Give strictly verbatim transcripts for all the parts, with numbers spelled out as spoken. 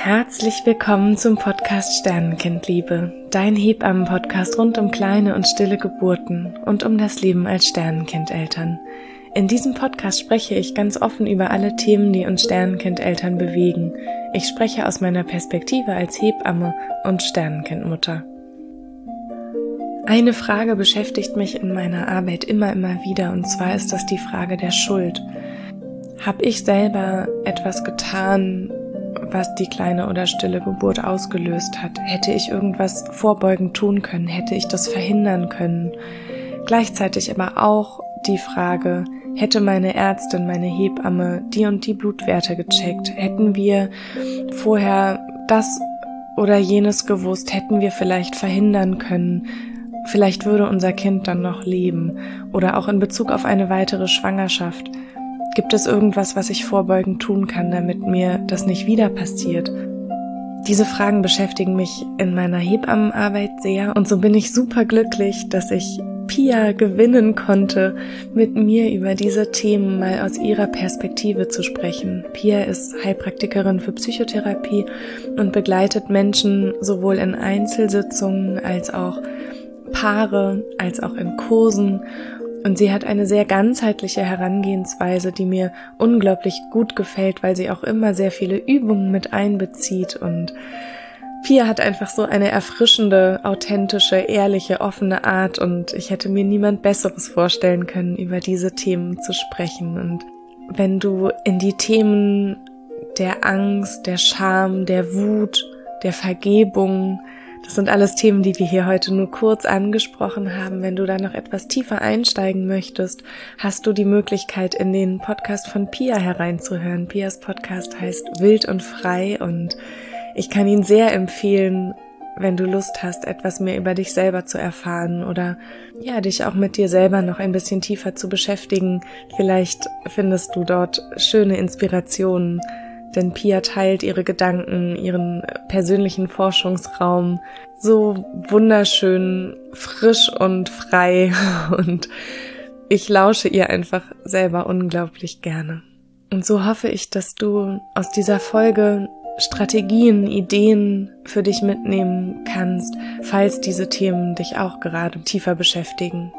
Herzlich willkommen zum Podcast Sternenkindliebe, dein Hebammen-Podcast rund um kleine und stille Geburten und um das Leben als Sternenkindeltern. In diesem Podcast spreche ich ganz offen über alle Themen, die uns Sternenkindeltern bewegen. Ich spreche aus meiner Perspektive als Hebamme und Sternenkindmutter. Eine Frage beschäftigt mich in meiner Arbeit immer, immer wieder, und zwar ist das die Frage der Schuld. Habe ich selber etwas getan, was die kleine oder stille Geburt ausgelöst hat? Hätte ich irgendwas vorbeugend tun können? Hätte ich das verhindern können? Gleichzeitig aber auch die Frage, hätte meine Ärztin, meine Hebamme die und die Blutwerte gecheckt? Hätten wir vorher das oder jenes gewusst? Hätten wir vielleicht verhindern können? Vielleicht würde unser Kind dann noch leben. Oder auch in Bezug auf eine weitere Schwangerschaft. Gibt es irgendwas, was ich vorbeugend tun kann, damit mir das nicht wieder passiert? Diese Fragen beschäftigen mich in meiner Hebammenarbeit sehr, und so bin ich super glücklich, dass ich Pia gewinnen konnte, mit mir über diese Themen mal aus ihrer Perspektive zu sprechen. Pia ist Heilpraktikerin für Psychotherapie und begleitet Menschen sowohl in Einzelsitzungen als auch Paare, als auch in Kursen. Und sie hat eine sehr ganzheitliche Herangehensweise, die mir unglaublich gut gefällt, weil sie auch immer sehr viele Übungen mit einbezieht. Und Pia hat einfach so eine erfrischende, authentische, ehrliche, offene Art. Und ich hätte mir niemand Besseres vorstellen können, über diese Themen zu sprechen. Und wenn du in die Themen der Angst, der Scham, der Wut, der Vergebung, das sind alles Themen, die wir hier heute nur kurz angesprochen haben. Wenn du da noch etwas tiefer einsteigen möchtest, hast du die Möglichkeit, in den Podcast von Pia hereinzuhören. Pias Podcast heißt Wild und Frei, und ich kann ihn sehr empfehlen, wenn du Lust hast, etwas mehr über dich selber zu erfahren oder ja, dich auch mit dir selber noch ein bisschen tiefer zu beschäftigen. Vielleicht findest du dort schöne Inspirationen. Denn Pia teilt ihre Gedanken, ihren persönlichen Forschungsraum so wunderschön, frisch und frei, und ich lausche ihr einfach selber unglaublich gerne. Und so hoffe ich, dass du aus dieser Folge Strategien, Ideen für dich mitnehmen kannst, falls diese Themen dich auch gerade tiefer beschäftigen.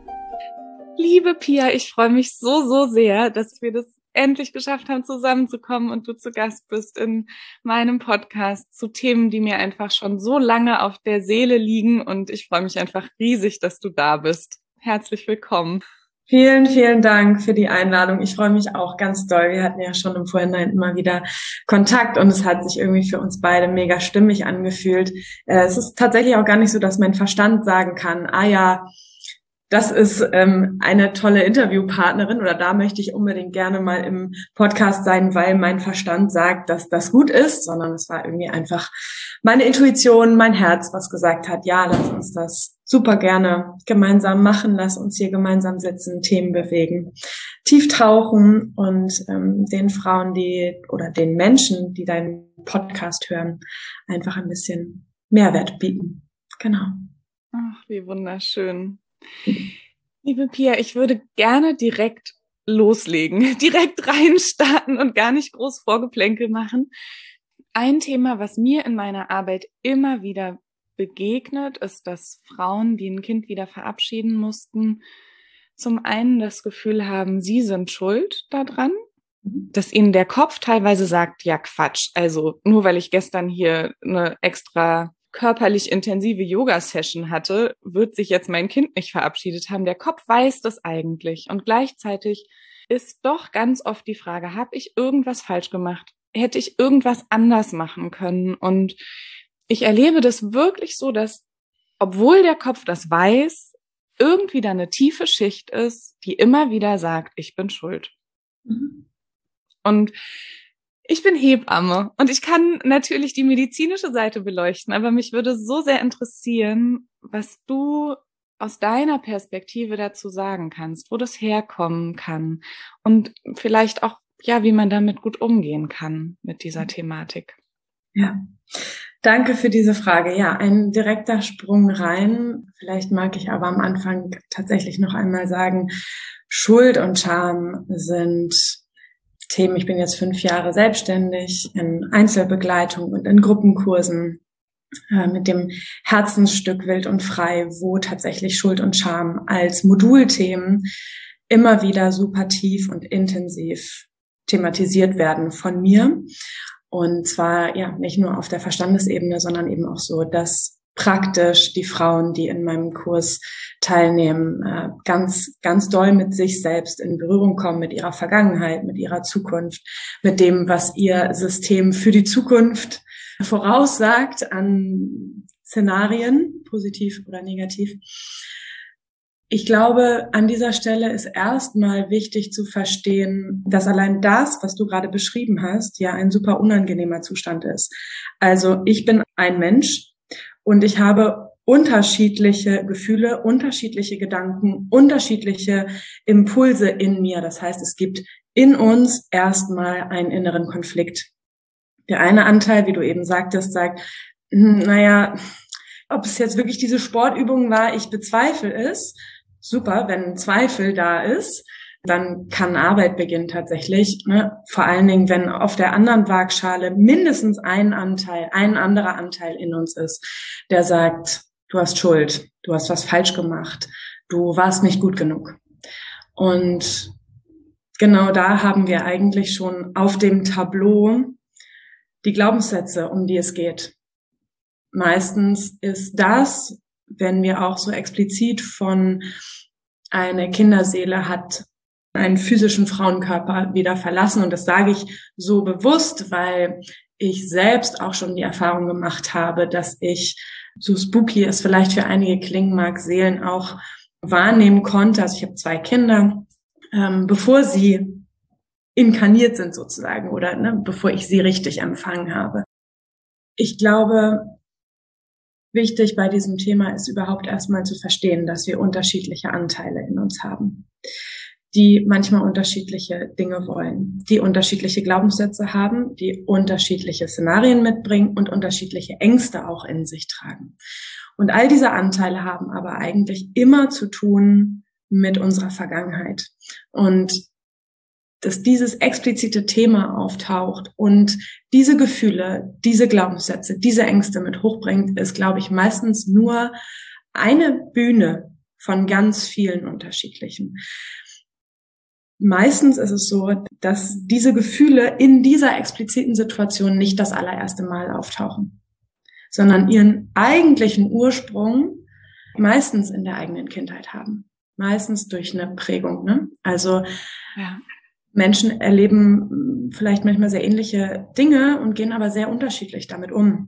Liebe Pia, ich freue mich so, so sehr, dass wir das endlich geschafft haben, zusammenzukommen und du zu Gast bist in meinem Podcast zu Themen, die mir einfach schon so lange auf der Seele liegen, und ich freue mich einfach riesig, dass du da bist. Herzlich willkommen. Vielen, vielen Dank für die Einladung. Ich freue mich auch ganz doll. Wir hatten ja schon im Vorhinein immer wieder Kontakt und es hat sich irgendwie für uns beide mega stimmig angefühlt. Es ist tatsächlich auch gar nicht so, dass mein Verstand sagen kann, ah ja, das ist ähm, eine tolle Interviewpartnerin oder da möchte ich unbedingt gerne mal im Podcast sein, weil mein Verstand sagt, dass das gut ist, sondern es war irgendwie einfach meine Intuition, mein Herz, was gesagt hat, ja, lass uns das super gerne gemeinsam machen, lass uns hier gemeinsam sitzen, Themen bewegen, tief tauchen und ähm, den Frauen, die oder den Menschen, die deinen Podcast hören, einfach ein bisschen Mehrwert bieten. Genau. Ach, wie wunderschön. Liebe Pia, ich würde gerne direkt loslegen, direkt reinstarten und gar nicht groß Vorgeplänkel machen. Ein Thema, was mir in meiner Arbeit immer wieder begegnet, ist, dass Frauen, die ein Kind wieder verabschieden mussten, zum einen das Gefühl haben, sie sind schuld daran, dass ihnen der Kopf teilweise sagt, ja Quatsch, also nur weil ich gestern hier eine extra körperlich intensive Yoga-Session hatte, wird sich jetzt mein Kind nicht verabschiedet haben. Der Kopf weiß das eigentlich. Und gleichzeitig ist doch ganz oft die Frage, habe ich irgendwas falsch gemacht? Hätte ich irgendwas anders machen können? Und ich erlebe das wirklich so, dass, obwohl der Kopf das weiß, irgendwie da eine tiefe Schicht ist, die immer wieder sagt, ich bin schuld. Mhm. Und ich bin Hebamme und ich kann natürlich die medizinische Seite beleuchten, aber mich würde so sehr interessieren, was du aus deiner Perspektive dazu sagen kannst, wo das herkommen kann und vielleicht auch, ja, wie man damit gut umgehen kann mit dieser Thematik. Ja, danke für diese Frage. Ja, ein direkter Sprung rein. Vielleicht mag ich aber am Anfang tatsächlich noch einmal sagen, Schuld und Scham sind Themen. Ich bin jetzt fünf Jahre selbstständig in Einzelbegleitung und in Gruppenkursen äh, mit dem Herzensstück Wild und Frei, wo tatsächlich Schuld und Scham als Modulthemen immer wieder super tief und intensiv thematisiert werden von mir. Und zwar ja nicht nur auf der Verstandesebene, sondern eben auch so, dass praktisch die Frauen, die in meinem Kurs teilnehmen, äh, ganz, ganz doll mit sich selbst in Berührung kommen, mit ihrer Vergangenheit, mit ihrer Zukunft, mit dem, was ihr System für die Zukunft voraussagt an Szenarien, positiv oder negativ. Ich glaube, an dieser Stelle ist erstmal wichtig zu verstehen, dass allein das, was du gerade beschrieben hast, ja ein super unangenehmer Zustand ist. Also ich bin ein Mensch und ich habe unterschiedliche Gefühle, unterschiedliche Gedanken, unterschiedliche Impulse in mir. Das heißt, es gibt in uns erstmal einen inneren Konflikt. Der eine Anteil, wie du eben sagtest, sagt, naja, ob es jetzt wirklich diese Sportübung war, ich bezweifle es. Super, wenn Zweifel da ist, dann kann Arbeit beginnen tatsächlich. Ne? Vor allen Dingen, wenn auf der anderen Waagschale mindestens ein Anteil, ein anderer Anteil in uns ist, der sagt, du hast Schuld, du hast was falsch gemacht, du warst nicht gut genug. Und genau da haben wir eigentlich schon auf dem Tableau die Glaubenssätze, um die es geht. Meistens ist das, wenn wir auch so explizit von eine Kinderseele hat einen physischen Frauenkörper wieder verlassen. Und das sage ich so bewusst, weil ich selbst auch schon die Erfahrung gemacht habe, dass ich, so spooky es vielleicht für einige klingen mag, Seelen auch wahrnehmen konnte. Also ich habe zwei Kinder, ähm, bevor sie inkarniert sind sozusagen oder ne, bevor ich sie richtig empfangen habe. Ich glaube, wichtig bei diesem Thema ist überhaupt erstmal zu verstehen, dass wir unterschiedliche Anteile in uns haben, die manchmal unterschiedliche Dinge wollen, die unterschiedliche Glaubenssätze haben, die unterschiedliche Szenarien mitbringen und unterschiedliche Ängste auch in sich tragen. Und all diese Anteile haben aber eigentlich immer zu tun mit unserer Vergangenheit. Und dass dieses explizite Thema auftaucht und diese Gefühle, diese Glaubenssätze, diese Ängste mit hochbringt, ist, glaube ich, meistens nur eine Bühne von ganz vielen unterschiedlichen. Meistens ist es so, dass diese Gefühle in dieser expliziten Situation nicht das allererste Mal auftauchen, sondern ihren eigentlichen Ursprung meistens in der eigenen Kindheit haben. Meistens durch eine Prägung, ne? Also, ja. Menschen erleben vielleicht manchmal sehr ähnliche Dinge und gehen aber sehr unterschiedlich damit um.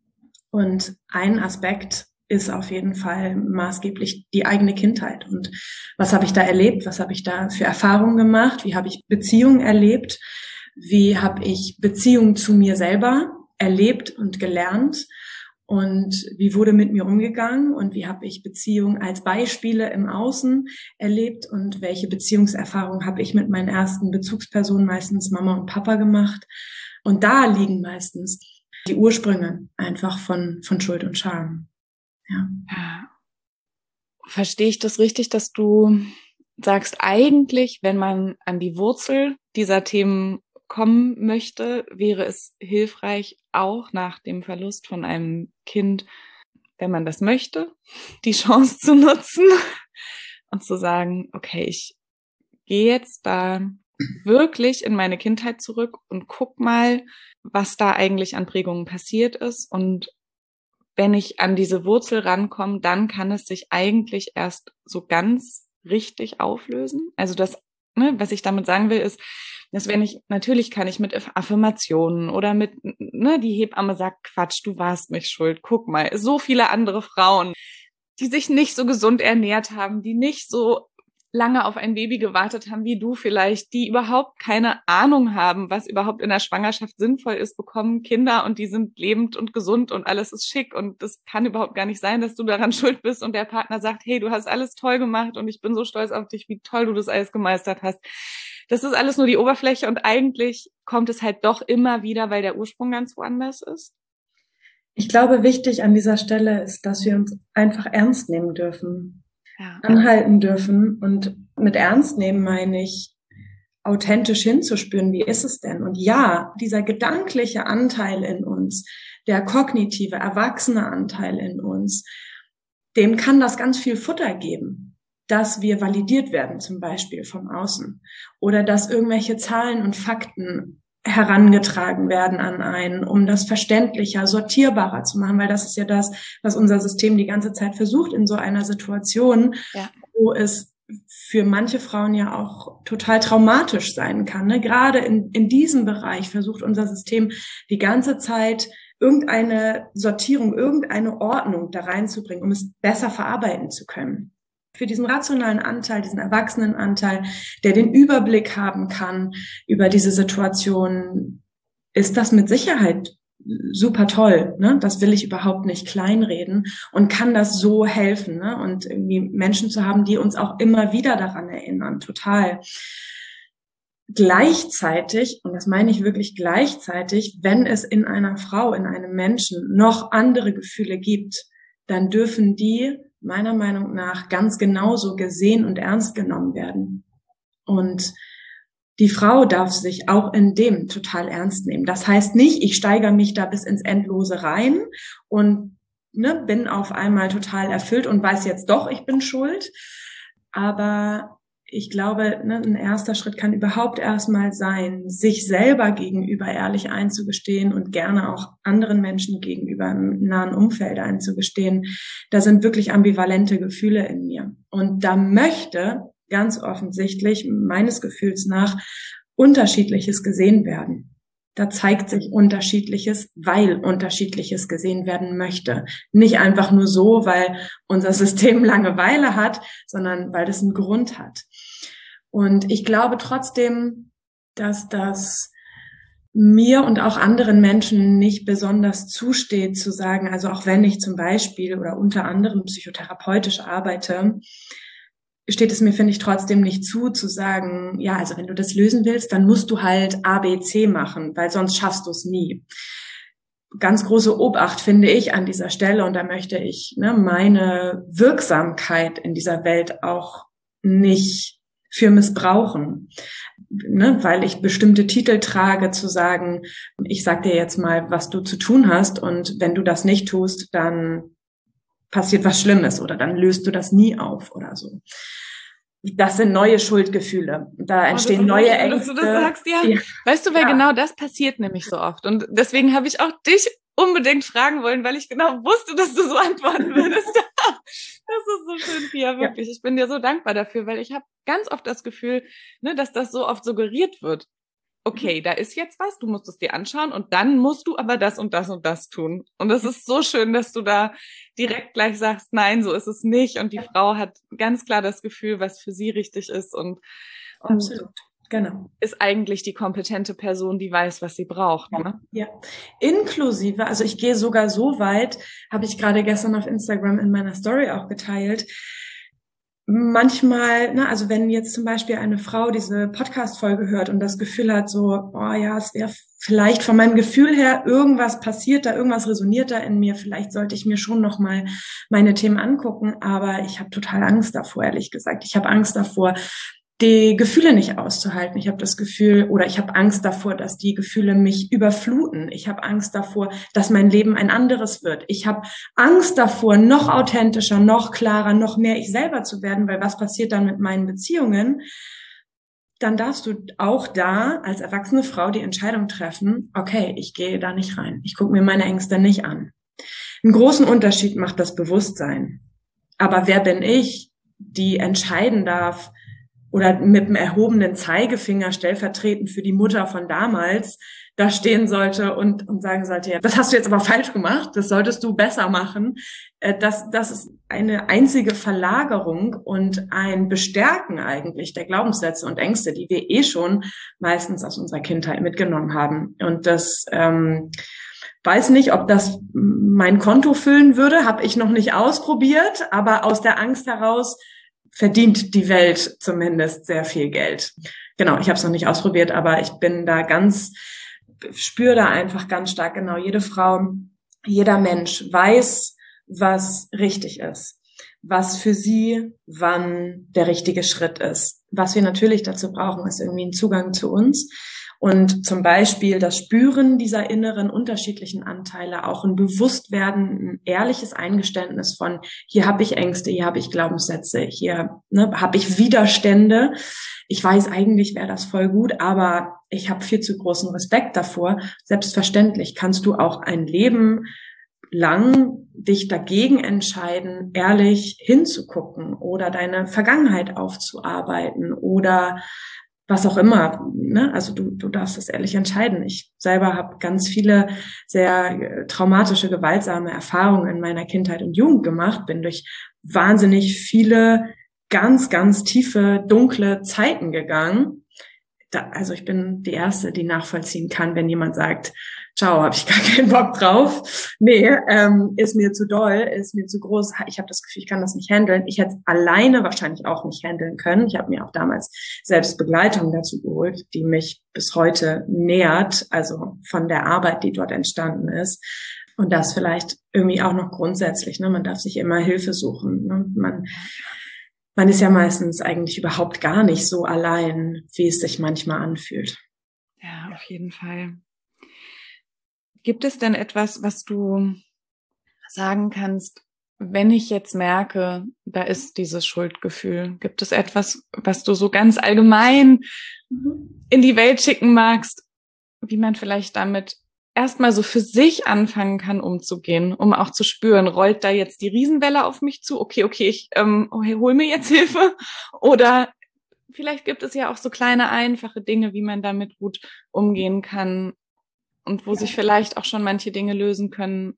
Und ein Aspekt ist auf jeden Fall maßgeblich die eigene Kindheit. Und was habe ich da erlebt? Was habe ich da für Erfahrungen gemacht? Wie habe ich Beziehungen erlebt? Wie habe ich Beziehungen zu mir selber erlebt und gelernt? Und wie wurde mit mir umgegangen und wie habe ich Beziehungen als Beispiele im Außen erlebt und welche Beziehungserfahrungen habe ich mit meinen ersten Bezugspersonen, meistens Mama und Papa, gemacht. Und da liegen meistens die Ursprünge einfach von, von Schuld und Scham. Ja. Ja. Verstehe ich das richtig, dass du sagst, eigentlich, wenn man an die Wurzel dieser Themen kommen möchte, wäre es hilfreich, auch nach dem Verlust von einem Kind, wenn man das möchte, die Chance zu nutzen und zu sagen, okay, ich gehe jetzt da wirklich in meine Kindheit zurück und guck mal, was da eigentlich an Prägungen passiert ist. Und wenn ich an diese Wurzel rankomme, dann kann es sich eigentlich erst so ganz richtig auflösen. Also das, ne, was ich damit sagen will, ist, dass wenn ich, natürlich kann ich mit Affirmationen oder mit, ne, die Hebamme sagt, Quatsch, du warst nicht schuld, guck mal, so viele andere Frauen, die sich nicht so gesund ernährt haben, die nicht so lange auf ein Baby gewartet haben wie du vielleicht, die überhaupt keine Ahnung haben, was überhaupt in der Schwangerschaft sinnvoll ist, bekommen Kinder und die sind lebend und gesund und alles ist schick und das kann überhaupt gar nicht sein, dass du daran schuld bist und der Partner sagt, hey, du hast alles toll gemacht und ich bin so stolz auf dich, wie toll du das alles gemeistert hast. Das ist alles nur die Oberfläche und eigentlich kommt es halt doch immer wieder, weil der Ursprung ganz woanders ist. Ich glaube, wichtig an dieser Stelle ist, dass wir uns einfach ernst nehmen dürfen. Ja. Anhalten dürfen. Und mit ernst nehmen meine ich authentisch hinzuspüren, wie ist es denn? Und ja, dieser gedankliche Anteil in uns, der kognitive, erwachsene Anteil in uns, dem kann das ganz viel Futter geben, dass wir validiert werden, zum Beispiel vom Außen, oder dass irgendwelche Zahlen und Fakten herangetragen werden an einen, um das verständlicher, sortierbarer zu machen, weil das ist ja das, was unser System die ganze Zeit versucht in so einer Situation, ja. wo es für manche Frauen ja auch total traumatisch sein kann. Ne? Gerade in, in diesem Bereich versucht unser System die ganze Zeit irgendeine Sortierung, irgendeine Ordnung da reinzubringen, um es besser verarbeiten zu können. Für diesen rationalen Anteil, diesen erwachsenen Anteil, der den Überblick haben kann über diese Situation, ist das mit Sicherheit super toll. Ne? Das will ich überhaupt nicht kleinreden und kann das so helfen. Ne? Und irgendwie Menschen zu haben, die uns auch immer wieder daran erinnern, total. Gleichzeitig, und das meine ich wirklich gleichzeitig, wenn es in einer Frau, in einem Menschen noch andere Gefühle gibt, dann dürfen die meiner Meinung nach ganz genauso gesehen und ernst genommen werden. Und die Frau darf sich auch in dem total ernst nehmen. Das heißt nicht, ich steigere mich da bis ins Endlose rein und ne, bin auf einmal total erfüllt und weiß jetzt doch, ich bin schuld. Aber ich glaube, ne, ein erster Schritt kann überhaupt erstmal sein, sich selber gegenüber ehrlich einzugestehen und gerne auch anderen Menschen gegenüber im nahen Umfeld einzugestehen. Da sind wirklich ambivalente Gefühle in mir. Und da möchte ganz offensichtlich meines Gefühls nach Unterschiedliches gesehen werden. Da zeigt sich Unterschiedliches, weil Unterschiedliches gesehen werden möchte. Nicht einfach nur so, weil unser System Langeweile hat, sondern weil das einen Grund hat. Und ich glaube trotzdem, dass das mir und auch anderen Menschen nicht besonders zusteht, zu sagen, also auch wenn ich zum Beispiel oder unter anderem psychotherapeutisch arbeite, steht es mir, finde ich, trotzdem nicht zu, zu sagen, ja, also wenn du das lösen willst, dann musst du halt A, B, C machen, weil sonst schaffst du es nie. Ganz große Obacht finde ich an dieser Stelle, und da möchte ich ne, meine Wirksamkeit in dieser Welt auch nicht für missbrauchen, ne, weil ich bestimmte Titel trage, zu sagen, ich sag dir jetzt mal, was du zu tun hast, und wenn du das nicht tust, dann passiert was Schlimmes oder dann löst du das nie auf oder so. Das sind neue Schuldgefühle. Da entstehen oh, neue Ängste. Dass du das sagst, ja. ja. Weißt du, weil ja. genau das passiert nämlich so oft. Und deswegen habe ich auch dich unbedingt fragen wollen, weil ich genau wusste, dass du so antworten würdest. Das ist so schön, Pia, wirklich. Ja. Ich bin dir so dankbar dafür, weil ich habe ganz oft das Gefühl, ne, dass das so oft suggeriert wird. Okay, da ist jetzt was, du musst es dir anschauen und dann musst du aber das und das und das tun. Und es ist so schön, dass du da direkt gleich sagst, nein, so ist es nicht. Und die Frau hat ganz klar das Gefühl, was für sie richtig ist und, und absolut, genau. Ist eigentlich die kompetente Person, die weiß, was sie braucht. Ja, ne? ja. Inklusive, also ich gehe sogar so weit, habe ich gerade gestern auf Instagram in meiner Story auch geteilt, manchmal, ne, also wenn jetzt zum Beispiel eine Frau diese Podcast-Folge hört und das Gefühl hat, so, oh ja, es wäre vielleicht von meinem Gefühl her irgendwas passiert da, irgendwas resoniert da in mir, vielleicht sollte ich mir schon nochmal meine Themen angucken, aber ich habe total Angst davor, ehrlich gesagt. Ich habe Angst davor, die Gefühle nicht auszuhalten. Ich habe das Gefühl, oder ich habe Angst davor, dass die Gefühle mich überfluten. Ich habe Angst davor, dass mein Leben ein anderes wird. Ich habe Angst davor, noch authentischer, noch klarer, noch mehr ich selber zu werden, weil was passiert dann mit meinen Beziehungen? Dann darfst du auch da als erwachsene Frau die Entscheidung treffen, okay, ich gehe da nicht rein. Ich gucke mir meine Ängste nicht an. Einen großen Unterschied macht das Bewusstsein. Aber wer bin ich, die entscheiden darf, oder mit dem erhobenen Zeigefinger stellvertretend für die Mutter von damals da stehen sollte und, und sagen sollte, ja, das hast du jetzt aber falsch gemacht, das solltest du besser machen. Das, das ist eine einzige Verlagerung und ein Bestärken eigentlich der Glaubenssätze und Ängste, die wir eh schon meistens aus unserer Kindheit mitgenommen haben. Und das ähm, weiß nicht, ob das mein Konto füllen würde, habe ich noch nicht ausprobiert, aber aus der Angst heraus verdient die Welt zumindest sehr viel Geld. Genau, ich habe es noch nicht ausprobiert, aber ich bin da ganz, spüre da einfach ganz stark, genau, jede Frau, jeder Mensch weiß, was richtig ist, was für sie wann der richtige Schritt ist. was wir natürlich dazu brauchen, ist irgendwie ein Zugang zu uns. Und zum Beispiel das Spüren dieser inneren unterschiedlichen Anteile, auch ein Bewusstwerden, ein ehrliches Eingeständnis von, hier habe ich Ängste, hier habe ich Glaubenssätze, hier ne, habe ich Widerstände. Ich weiß, eigentlich wäre das voll gut, aber ich habe viel zu großen Respekt davor. Selbstverständlich kannst du auch ein Leben lang dich dagegen entscheiden, ehrlich hinzugucken oder deine Vergangenheit aufzuarbeiten oder was auch immer, ne? Also du, du darfst das ehrlich entscheiden. Ich selber habe ganz viele sehr traumatische, gewaltsame Erfahrungen in meiner Kindheit und Jugend gemacht, bin durch wahnsinnig viele ganz, ganz tiefe, dunkle Zeiten gegangen. Da, also ich bin die Erste, die nachvollziehen kann, wenn jemand sagt, ciao, habe ich gar keinen Bock drauf. Nee, ähm, ist mir zu doll, ist mir zu groß. Ich habe das Gefühl, ich kann das nicht handeln. Ich hätte es alleine wahrscheinlich auch nicht handeln können. Ich habe mir auch damals selbst Begleitung dazu geholt, die mich bis heute nährt, also von der Arbeit, die dort entstanden ist. Und das vielleicht irgendwie auch noch grundsätzlich. Ne? Man darf sich immer Hilfe suchen. Ne? Man Man ist ja meistens eigentlich überhaupt gar nicht so allein, wie es sich manchmal anfühlt. Ja, auf jeden Fall. Gibt es denn etwas, was du sagen kannst, wenn ich jetzt merke, da ist dieses Schuldgefühl? Gibt es etwas, was du so ganz allgemein mhm. in die Welt schicken magst, wie man vielleicht damit erstmal so für sich anfangen kann, umzugehen, um auch zu spüren, rollt da jetzt die Riesenwelle auf mich zu? Okay, okay, ich ähm, hol mir jetzt Hilfe. Oder vielleicht gibt es ja auch so kleine, einfache Dinge, wie man damit gut umgehen kann und wo ja. sich vielleicht auch schon manche Dinge lösen können,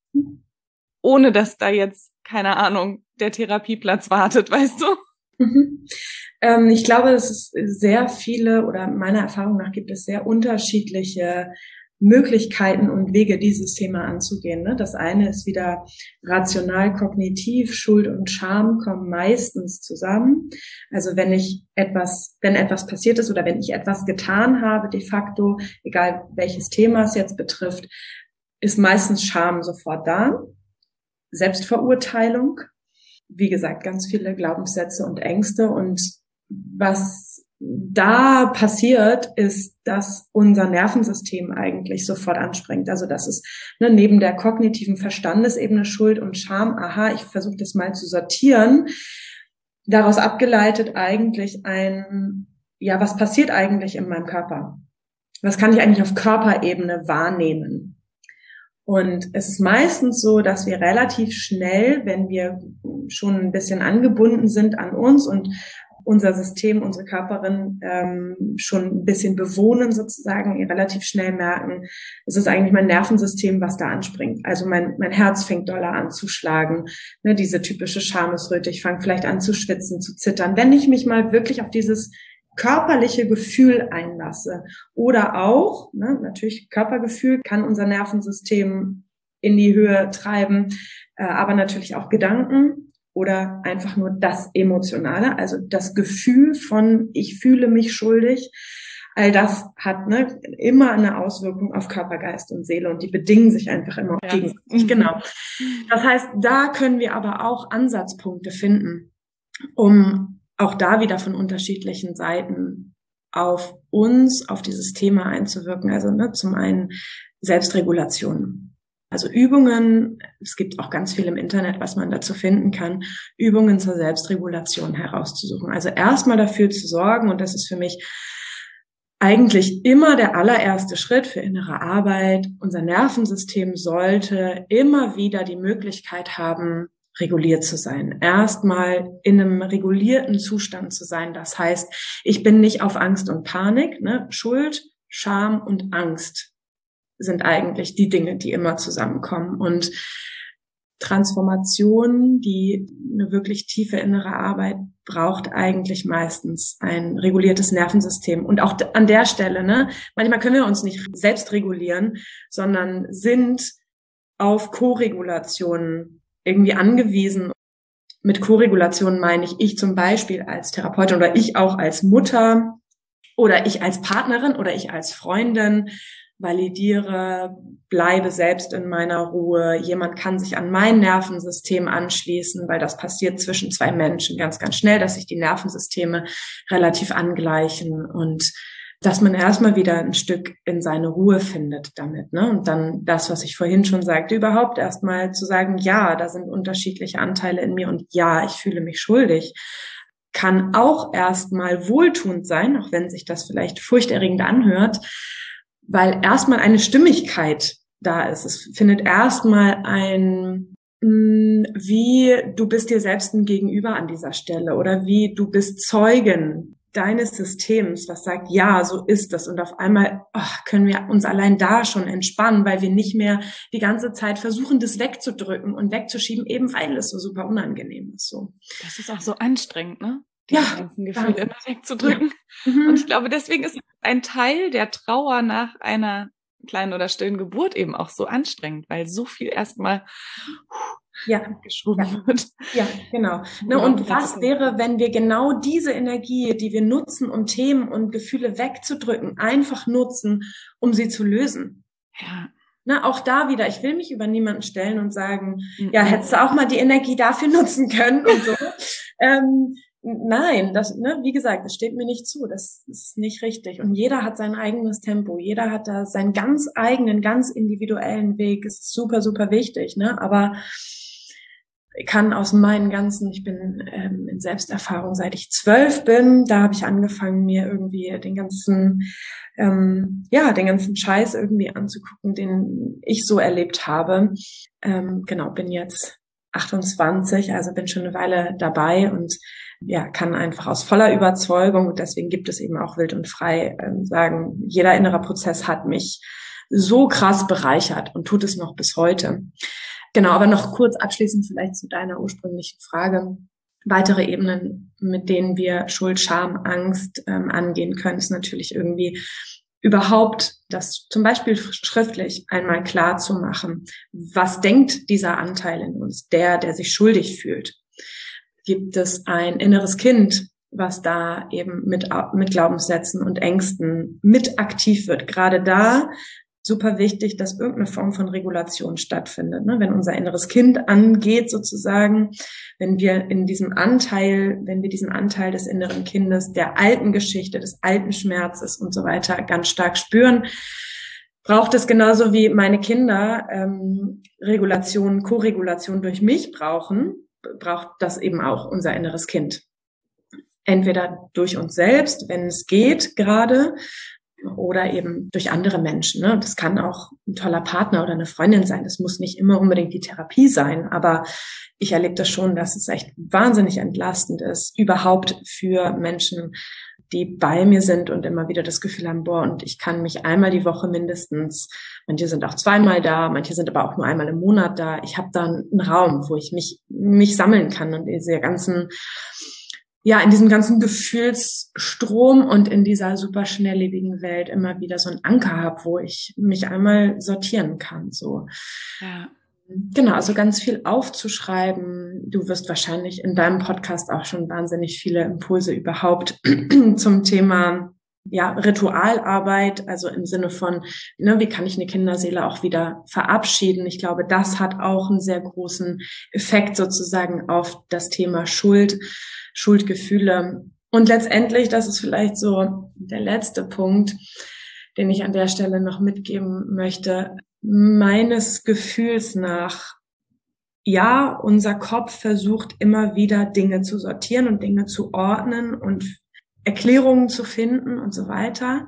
ohne dass da jetzt, keine Ahnung, der Therapieplatz wartet, weißt du? Mhm. Ähm, ich glaube, dass es sehr viele, oder meiner Erfahrung nach gibt es sehr unterschiedliche Möglichkeiten und Wege, dieses Thema anzugehen. Ne? Das eine ist wieder rational, kognitiv. Schuld und Scham kommen meistens zusammen. Also wenn ich etwas, wenn etwas passiert ist oder wenn ich etwas getan habe, de facto, egal welches Thema es jetzt betrifft, ist meistens Scham sofort da. Selbstverurteilung. Wie gesagt, ganz viele Glaubenssätze und Ängste. Und was da passiert, ist, dass unser Nervensystem eigentlich sofort anspringt. Also das ist ne, neben der kognitiven Verstandesebene Schuld und Scham, aha, ich versuche das mal zu sortieren, daraus abgeleitet eigentlich ein, ja, was passiert eigentlich in meinem Körper? Was kann ich eigentlich auf Körperebene wahrnehmen? Und es ist meistens so, dass wir relativ schnell, wenn wir schon ein bisschen angebunden sind an uns und unser System, unsere Körperin ähm, schon ein bisschen bewohnen sozusagen, relativ schnell merken, es ist eigentlich mein Nervensystem, was da anspringt. Also mein mein Herz fängt doller an zu schlagen, ne, diese typische Schamesröte, ich fange vielleicht an zu schwitzen, zu zittern. Wenn ich mich mal wirklich auf dieses körperliche Gefühl einlasse oder auch, ne, natürlich Körpergefühl kann unser Nervensystem in die Höhe treiben, äh, aber natürlich auch Gedanken, oder einfach nur das Emotionale, also das Gefühl von, ich fühle mich schuldig. All das hat ne, immer eine Auswirkung auf Körper, Geist und Seele und die bedingen sich einfach immer ja. gegenseitig. Genau. Das heißt, da können wir aber auch Ansatzpunkte finden, um auch da wieder von unterschiedlichen Seiten auf uns, auf dieses Thema einzuwirken. Also ne, zum einen Selbstregulation. Also Übungen, es gibt auch ganz viel im Internet, was man dazu finden kann, Übungen zur Selbstregulation herauszusuchen. Also erstmal dafür zu sorgen, und das ist für mich eigentlich immer der allererste Schritt für innere Arbeit. Unser Nervensystem sollte immer wieder die Möglichkeit haben, reguliert zu sein. Erstmal in einem regulierten Zustand zu sein. Das heißt, ich bin nicht auf Angst und Panik, ne? Schuld, Scham und Angst sind eigentlich die Dinge, die immer zusammenkommen. Und Transformation, die eine wirklich tiefe innere Arbeit braucht, eigentlich meistens ein reguliertes Nervensystem. Und auch an der Stelle, ne, manchmal können wir uns nicht selbst regulieren, sondern sind auf Koregulation irgendwie angewiesen. Mit Koregulation meine ich, ich zum Beispiel als Therapeutin oder ich auch als Mutter oder ich als Partnerin oder ich als Freundin validiere, bleibe selbst in meiner Ruhe. Jemand kann sich an mein Nervensystem anschließen, weil das passiert zwischen zwei Menschen ganz, ganz schnell, dass sich die Nervensysteme relativ angleichen und dass man erstmal wieder ein Stück in seine Ruhe findet damit, ne? Und dann das, was ich vorhin schon sagte, überhaupt erstmal zu sagen, ja, da sind unterschiedliche Anteile in mir und ja, ich fühle mich schuldig, kann auch erstmal wohltuend sein, auch wenn sich das vielleicht furchterregend anhört, weil erstmal eine Stimmigkeit da ist. Es findet erstmal ein, wie du bist dir selbst ein Gegenüber an dieser Stelle oder wie du bist Zeugen deines Systems, was sagt, ja, so ist das. Und auf einmal ach, können wir uns allein da schon entspannen, weil wir nicht mehr die ganze Zeit versuchen, das wegzudrücken und wegzuschieben, eben weil es so super unangenehm ist. So. Das ist auch so anstrengend, ne? Die ja, ganzen Gefühle immer wegzudrücken. Ja. Mhm. Und ich glaube, deswegen ist ein Teil der Trauer nach einer kleinen oder stillen Geburt eben auch so anstrengend, weil so viel erstmal ja. geschoben ja. wird. Ja, genau. Ne, und was wäre, wenn wir genau diese Energie, die wir nutzen, um Themen und Gefühle wegzudrücken, einfach nutzen, um sie zu lösen? Ja. Na, auch da wieder, ich will mich über niemanden stellen und sagen, mhm. ja, hättest du auch mal die Energie dafür nutzen können und so. ähm, nein, das, ne, wie gesagt, das steht mir nicht zu, das ist nicht richtig. Und jeder hat sein eigenes Tempo, jeder hat da seinen ganz eigenen, ganz individuellen Weg, das ist super, super wichtig, ne, aber ich kann aus meinen ganzen, ich bin ähm, in Selbsterfahrung, seit ich zwölf bin, da habe ich angefangen, mir irgendwie den ganzen, ähm, ja, den ganzen Scheiß irgendwie anzugucken, den ich so erlebt habe. Ähm, genau, bin jetzt achtundzwanzig, also bin schon eine Weile dabei und ja, kann einfach aus voller Überzeugung, und deswegen gibt es eben auch Wild und Frei, ähm, sagen, jeder innere Prozess hat mich so krass bereichert und tut es noch bis heute. Genau, aber noch kurz abschließend vielleicht zu deiner ursprünglichen Frage. Weitere Ebenen, mit denen wir Schuld, Scham, Angst ähm, angehen können, ist natürlich irgendwie überhaupt das zum Beispiel schriftlich einmal klar zu machen. Was denkt dieser Anteil in uns, der, der sich schuldig fühlt? Gibt es ein inneres Kind, was da eben mit, mit Glaubenssätzen und Ängsten mit aktiv wird? Gerade da super wichtig, dass irgendeine Form von Regulation stattfindet. Ne? Wenn unser inneres Kind angeht sozusagen, wenn wir in diesem Anteil, wenn wir diesen Anteil des inneren Kindes, der alten Geschichte, des alten Schmerzes und so weiter ganz stark spüren, braucht es genauso wie meine Kinder ähm, Regulation, Koregulation durch mich brauchen, braucht das eben auch unser inneres Kind. Entweder durch uns selbst, wenn es geht gerade, oder eben durch andere Menschen. Ne? Das kann auch ein toller Partner oder eine Freundin sein. Das muss nicht immer unbedingt die Therapie sein, aber ich erlebe das schon, dass es echt wahnsinnig entlastend ist, überhaupt für Menschen, die bei mir sind und immer wieder das Gefühl haben, boah, und ich kann mich einmal die Woche mindestens, manche sind auch zweimal da, manche sind aber auch nur einmal im Monat da. Ich habe da einen Raum, wo ich mich mich sammeln kann und diese ganzen ja, in diesem ganzen Gefühlsstrom und in dieser super schnelllebigen Welt immer wieder so einen Anker habe, wo ich mich einmal sortieren kann, so. Ja. Genau, also ganz viel aufzuschreiben. Du wirst wahrscheinlich in deinem Podcast auch schon wahnsinnig viele Impulse überhaupt zum Thema, ja, Ritualarbeit, also im Sinne von, ne, wie kann ich eine Kinderseele auch wieder verabschieden? Ich glaube, das hat auch einen sehr großen Effekt sozusagen auf das Thema Schuld, Schuldgefühle. Und letztendlich, das ist vielleicht so der letzte Punkt, den ich an der Stelle noch mitgeben möchte, meines Gefühls nach, ja, unser Kopf versucht immer wieder Dinge zu sortieren und Dinge zu ordnen und Erklärungen zu finden und so weiter.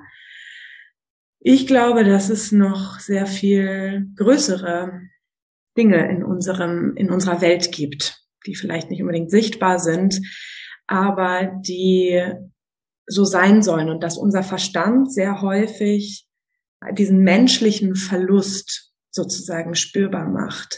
Ich glaube, dass es noch sehr viel größere Dinge in unserem, in unserer Welt gibt, die vielleicht nicht unbedingt sichtbar sind, aber die so sein sollen und dass unser Verstand sehr häufig diesen menschlichen Verlust sozusagen spürbar macht.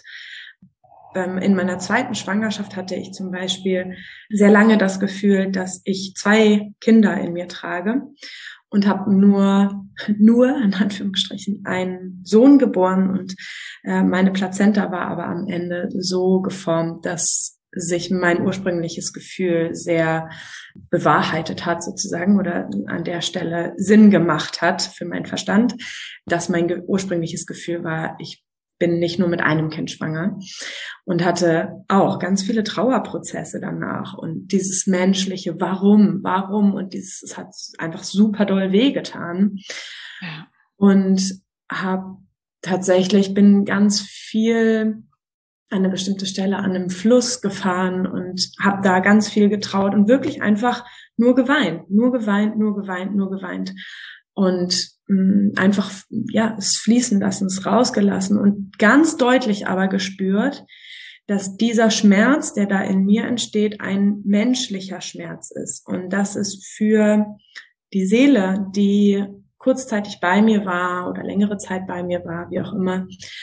In meiner zweiten Schwangerschaft hatte ich zum Beispiel sehr lange das Gefühl, dass ich zwei Kinder in mir trage und habe nur, nur in Anführungsstrichen einen Sohn geboren und äh, meine Plazenta war aber am Ende so geformt, dass sich mein ursprüngliches Gefühl sehr bewahrheitet hat sozusagen oder an der Stelle Sinn gemacht hat für meinen Verstand, dass mein ge- ursprüngliches Gefühl war, ich bin nicht nur mit einem Kind schwanger und hatte auch ganz viele Trauerprozesse danach und dieses menschliche Warum, warum und dieses, es hat einfach super doll wehgetan. Ja. Und habe tatsächlich, bin ganz viel an eine bestimmte Stelle an einem Fluss gefahren und habe da ganz viel getraut und wirklich einfach nur geweint, nur geweint, nur geweint, nur geweint und mh, einfach ja es fließen lassen, es rausgelassen und ganz deutlich aber gespürt, dass dieser Schmerz, der da in mir entsteht, ein menschlicher Schmerz ist und dass es für die Seele, die kurzzeitig bei mir war oder längere Zeit bei mir war, wie auch immer,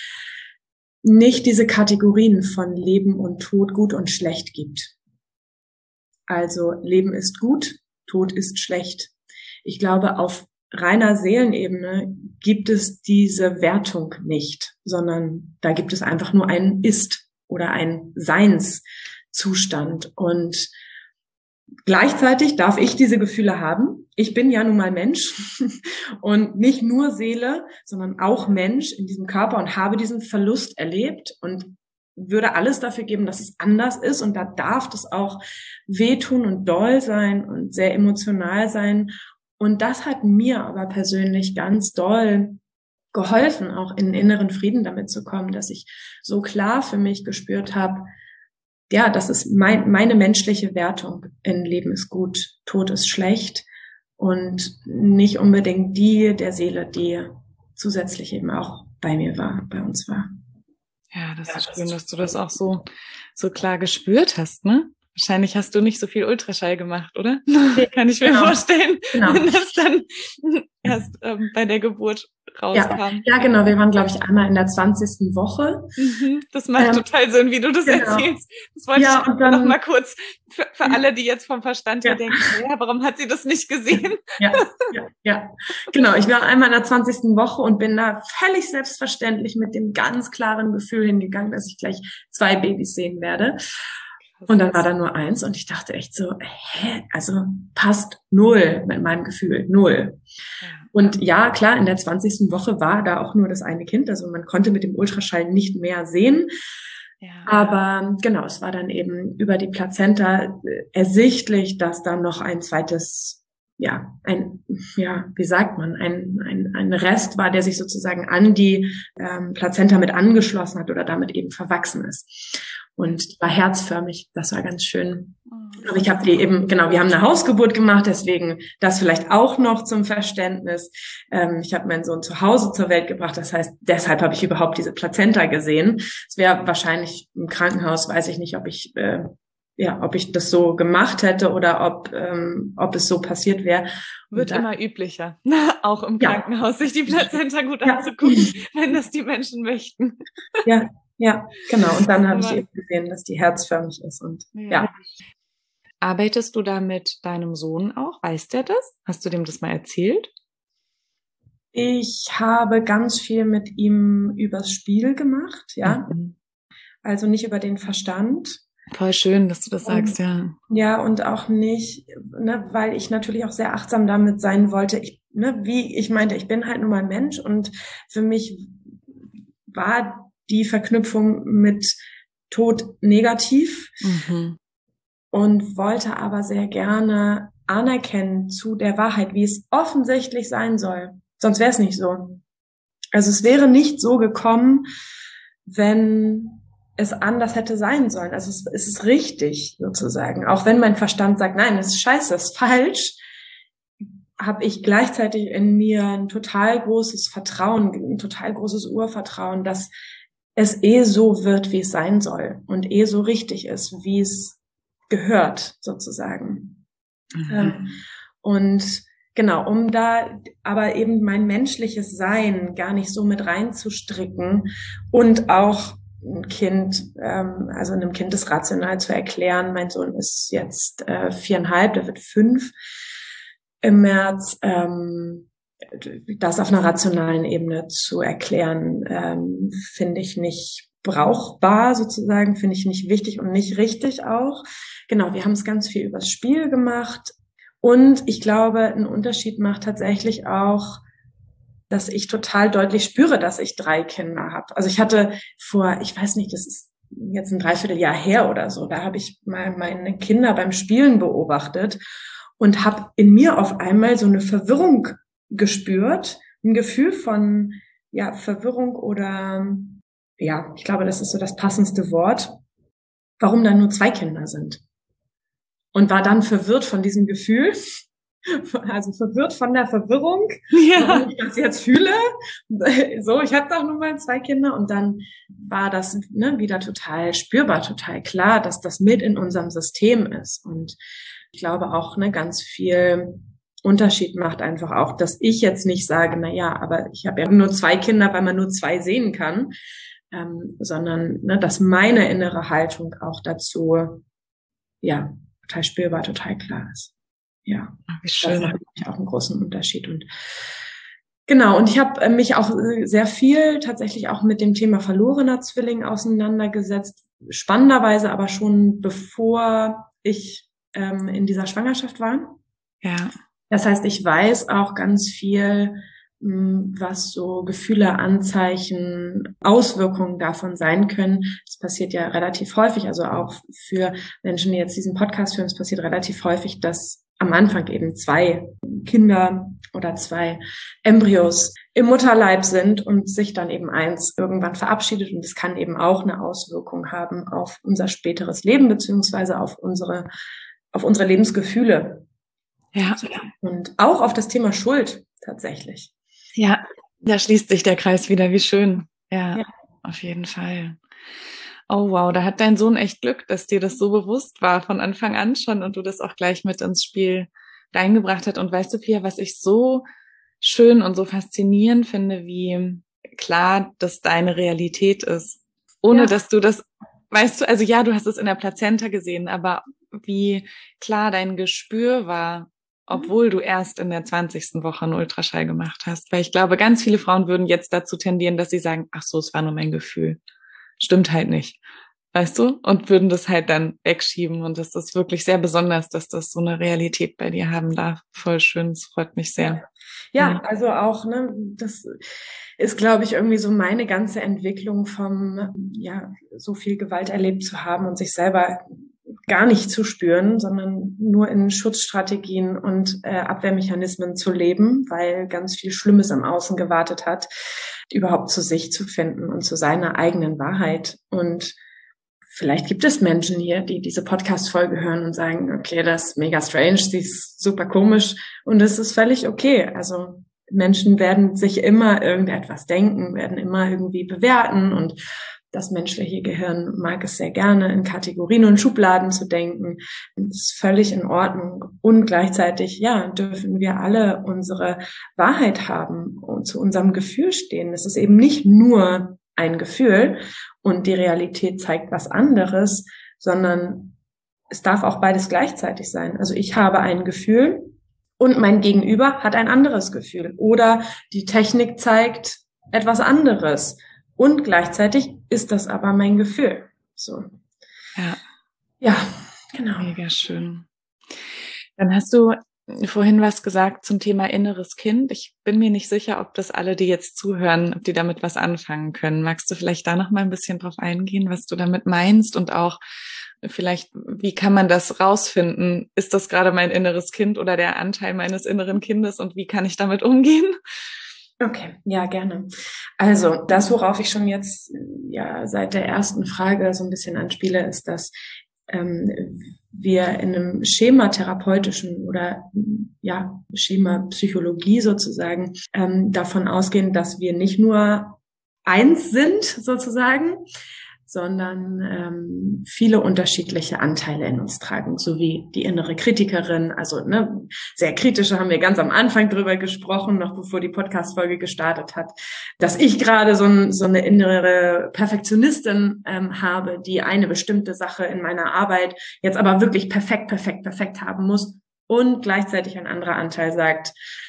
nicht diese Kategorien von Leben und Tod, gut und schlecht gibt. Also Leben ist gut, Tod ist schlecht. Ich glaube, auf reiner Seelenebene gibt es diese Wertung nicht, sondern da gibt es einfach nur ein Ist oder ein Seinszustand. Und gleichzeitig darf ich diese Gefühle haben. Ich bin ja nun mal Mensch und nicht nur Seele, sondern auch Mensch in diesem Körper und habe diesen Verlust erlebt und würde alles dafür geben, dass es anders ist. Und da darf das auch wehtun und doll sein und sehr emotional sein. Und das hat mir aber persönlich ganz doll geholfen, auch in inneren Frieden damit zu kommen, dass ich so klar für mich gespürt habe, ja, das ist mein, meine menschliche Wertung. In Leben ist gut, Tod ist schlecht und nicht unbedingt die der Seele, die zusätzlich eben auch bei mir war, bei uns war. Ja, das ja, ist das schön, ist dass du das auch so, so klar gespürt hast, ne? Wahrscheinlich hast du nicht so viel Ultraschall gemacht, oder? Nee, kann ich mir genau. vorstellen, genau. wenn das dann erst ähm, bei der Geburt rauskam. Ja, ja, genau. Wir waren, glaube ich, einmal in der zwanzigsten Woche. Mhm, das macht ähm, total Sinn, wie du das genau. erzählst. Das wollte ja, ich und dann, noch mal kurz für, für alle, die jetzt vom Verstand her ja. denken, ja, warum hat sie das nicht gesehen? Ja, ja, ja. Genau. Ich war einmal in der zwanzigsten Woche und bin da völlig selbstverständlich mit dem ganz klaren Gefühl hingegangen, dass ich gleich zwei Babys sehen werde. Und dann war da nur eins und ich dachte echt so, hä, also passt null mit meinem Gefühl, null. Ja. Und ja, klar, in der zwanzigsten Woche war da auch nur das eine Kind, also man konnte mit dem Ultraschall nicht mehr sehen. Ja. Aber genau, es war dann eben über die Plazenta ersichtlich, dass da noch ein zweites, ja, ein, ja, wie sagt man, ein, ein, ein Rest war, der sich sozusagen an die ähm, Plazenta mit angeschlossen hat oder damit eben verwachsen ist. Und war herzförmig, das war ganz schön. Aber ich habe die eben, genau, wir haben eine Hausgeburt gemacht, deswegen das vielleicht auch noch zum Verständnis. Ähm, ich habe meinen Sohn zu Hause zur Welt gebracht, das heißt, deshalb habe ich überhaupt diese Plazenta gesehen. Es wäre wahrscheinlich im Krankenhaus, weiß ich nicht, ob ich äh, ja, ob ich das so gemacht hätte oder ob ähm, ob es so passiert wäre. Wird da, immer üblicher, auch im Krankenhaus, ja. sich die Plazenta gut ja. anzugucken, wenn das die Menschen möchten. Ja. Ja, genau. Und dann habe ich eben gesehen, dass die herzförmig ist. Und ja. ja. Arbeitest du da mit deinem Sohn auch? Weiß der das? Hast du dem das mal erzählt? Ich habe ganz viel mit ihm übers Spiel gemacht, ja. Mhm. Also nicht über den Verstand. Voll schön, dass du das sagst, und, ja. Ja, und auch nicht, ne, weil ich natürlich auch sehr achtsam damit sein wollte. Ich, ne, wie ich meinte, ich bin halt nun mal Mensch und für mich war die Verknüpfung mit Tod negativ mhm. und wollte aber sehr gerne anerkennen zu der Wahrheit, wie es offensichtlich sein soll. Sonst wäre es nicht so. Also es wäre nicht so gekommen, wenn es anders hätte sein sollen. Also es, es ist richtig sozusagen. Auch wenn mein Verstand sagt, nein, das ist scheiße, das ist falsch, habe ich gleichzeitig in mir ein total großes Vertrauen, ein total großes Urvertrauen, dass es eh so wird, wie es sein soll und eh so richtig ist, wie es gehört, sozusagen. Mhm. Ähm, und genau, um da aber eben mein menschliches Sein gar nicht so mit reinzustricken und auch ein Kind, ähm, also einem Kind das rational zu erklären. Mein Sohn ist jetzt äh, viereinhalb, der wird fünf im März, ähm, das auf einer rationalen Ebene zu erklären, ähm, finde ich nicht brauchbar sozusagen, finde ich nicht wichtig und nicht richtig auch. Genau, wir haben es ganz viel übers Spiel gemacht. Und ich glaube, ein Unterschied macht tatsächlich auch, dass ich total deutlich spüre, dass ich drei Kinder habe. Also ich hatte vor, ich weiß nicht, das ist jetzt ein Dreivierteljahr her oder so, da habe ich mal meine Kinder beim Spielen beobachtet und habe in mir auf einmal so eine Verwirrung gespürt, ein Gefühl von ja Verwirrung oder ja, ich glaube, das ist so das passendste Wort, warum da nur zwei Kinder sind. Und war dann verwirrt von diesem Gefühl, also verwirrt von der Verwirrung, ja. Warum ich das jetzt fühle. So, ich habe doch nun mal zwei Kinder und dann war das ne, wieder total spürbar, total klar, dass das mit in unserem System ist. Und ich glaube auch, ne, ganz viel Unterschied macht einfach auch, dass ich jetzt nicht sage, na ja, aber ich habe ja nur zwei Kinder, weil man nur zwei sehen kann, ähm, sondern ne, dass meine innere Haltung auch dazu, ja, total spürbar, total klar ist. Ja, wie schön. Das macht natürlich auch einen großen Unterschied. Und genau, und ich habe mich auch sehr viel tatsächlich auch mit dem Thema verlorener Zwilling auseinandergesetzt. Spannenderweise aber schon bevor ich ähm, in dieser Schwangerschaft war. Ja. Das heißt, ich weiß auch ganz viel, was so Gefühle, Anzeichen, Auswirkungen davon sein können. Das passiert ja relativ häufig, also auch für Menschen, die jetzt diesen Podcast hören, es passiert relativ häufig, dass am Anfang eben zwei Kinder oder zwei Embryos im Mutterleib sind und sich dann eben eins irgendwann verabschiedet. Und es kann eben auch eine Auswirkung haben auf unser späteres Leben beziehungsweise auf unsere, auf unsere Lebensgefühle. Ja. Und auch auf das Thema Schuld tatsächlich. Ja, da schließt sich der Kreis wieder, wie schön. Ja, ja, auf jeden Fall. Oh wow, da hat dein Sohn echt Glück, dass dir das so bewusst war von Anfang an schon und du das auch gleich mit ins Spiel reingebracht hast. Und weißt du, Pia, was ich so schön und so faszinierend finde, wie klar das deine Realität ist. Ohne ja. dass du das, weißt du, also ja, du hast es in der Plazenta gesehen, aber wie klar dein Gespür war, obwohl du erst in der zwanzigsten Woche einen Ultraschall gemacht hast. Weil ich glaube, ganz viele Frauen würden jetzt dazu tendieren, dass sie sagen, ach so, es war nur mein Gefühl. Stimmt halt nicht. Weißt du? Und würden das halt dann wegschieben. Und das ist wirklich sehr besonders, dass das so eine Realität bei dir haben darf. Voll schön, es freut mich sehr. Ja, ja, also auch, ne, das ist, glaube ich, irgendwie so meine ganze Entwicklung vom, ja, so viel Gewalt erlebt zu haben und sich selber gar nicht zu spüren, sondern nur in Schutzstrategien und äh, Abwehrmechanismen zu leben, weil ganz viel Schlimmes im Außen gewartet hat, überhaupt zu sich zu finden und zu seiner eigenen Wahrheit. Und vielleicht gibt es Menschen hier, die diese Podcast-Folge hören und sagen, okay, das ist mega strange, sie ist super komisch und es ist völlig okay. Also Menschen werden sich immer irgendetwas denken, werden immer irgendwie bewerten und das menschliche Gehirn mag es sehr gerne, in Kategorien und Schubladen zu denken. Das ist völlig in Ordnung. Und gleichzeitig, ja, dürfen wir alle unsere Wahrheit haben und zu unserem Gefühl stehen. Es ist eben nicht nur ein Gefühl und die Realität zeigt was anderes, sondern es darf auch beides gleichzeitig sein. Also ich habe ein Gefühl und mein Gegenüber hat ein anderes Gefühl. Oder die Technik zeigt etwas anderes. Und gleichzeitig ist das aber mein Gefühl. So. Ja. Ja, genau. Mega schön. Dann hast du vorhin was gesagt zum Thema inneres Kind. Ich bin mir nicht sicher, ob das alle, die jetzt zuhören, ob die damit was anfangen können. Magst du vielleicht da noch mal ein bisschen drauf eingehen, was du damit meinst und auch vielleicht, wie kann man das rausfinden? Ist das gerade mein inneres Kind oder der Anteil meines inneren Kindes und wie kann ich damit umgehen? Okay, ja, gerne. Also das, worauf ich schon jetzt ja seit der ersten Frage so ein bisschen anspiele, ist, dass ähm, wir in einem schematherapeutischen oder ja Schema Psychologie sozusagen ähm, davon ausgehen, dass wir nicht nur eins sind sozusagen, sondern ähm, viele unterschiedliche Anteile in uns tragen, sowie die innere Kritikerin, also ne, sehr kritische haben wir ganz am Anfang drüber gesprochen, noch bevor die Podcast-Folge gestartet hat, dass ich gerade so, ein, so eine innere Perfektionistin ähm, habe, die eine bestimmte Sache in meiner Arbeit jetzt aber wirklich perfekt, perfekt, perfekt haben muss und gleichzeitig ein anderer Anteil sagt,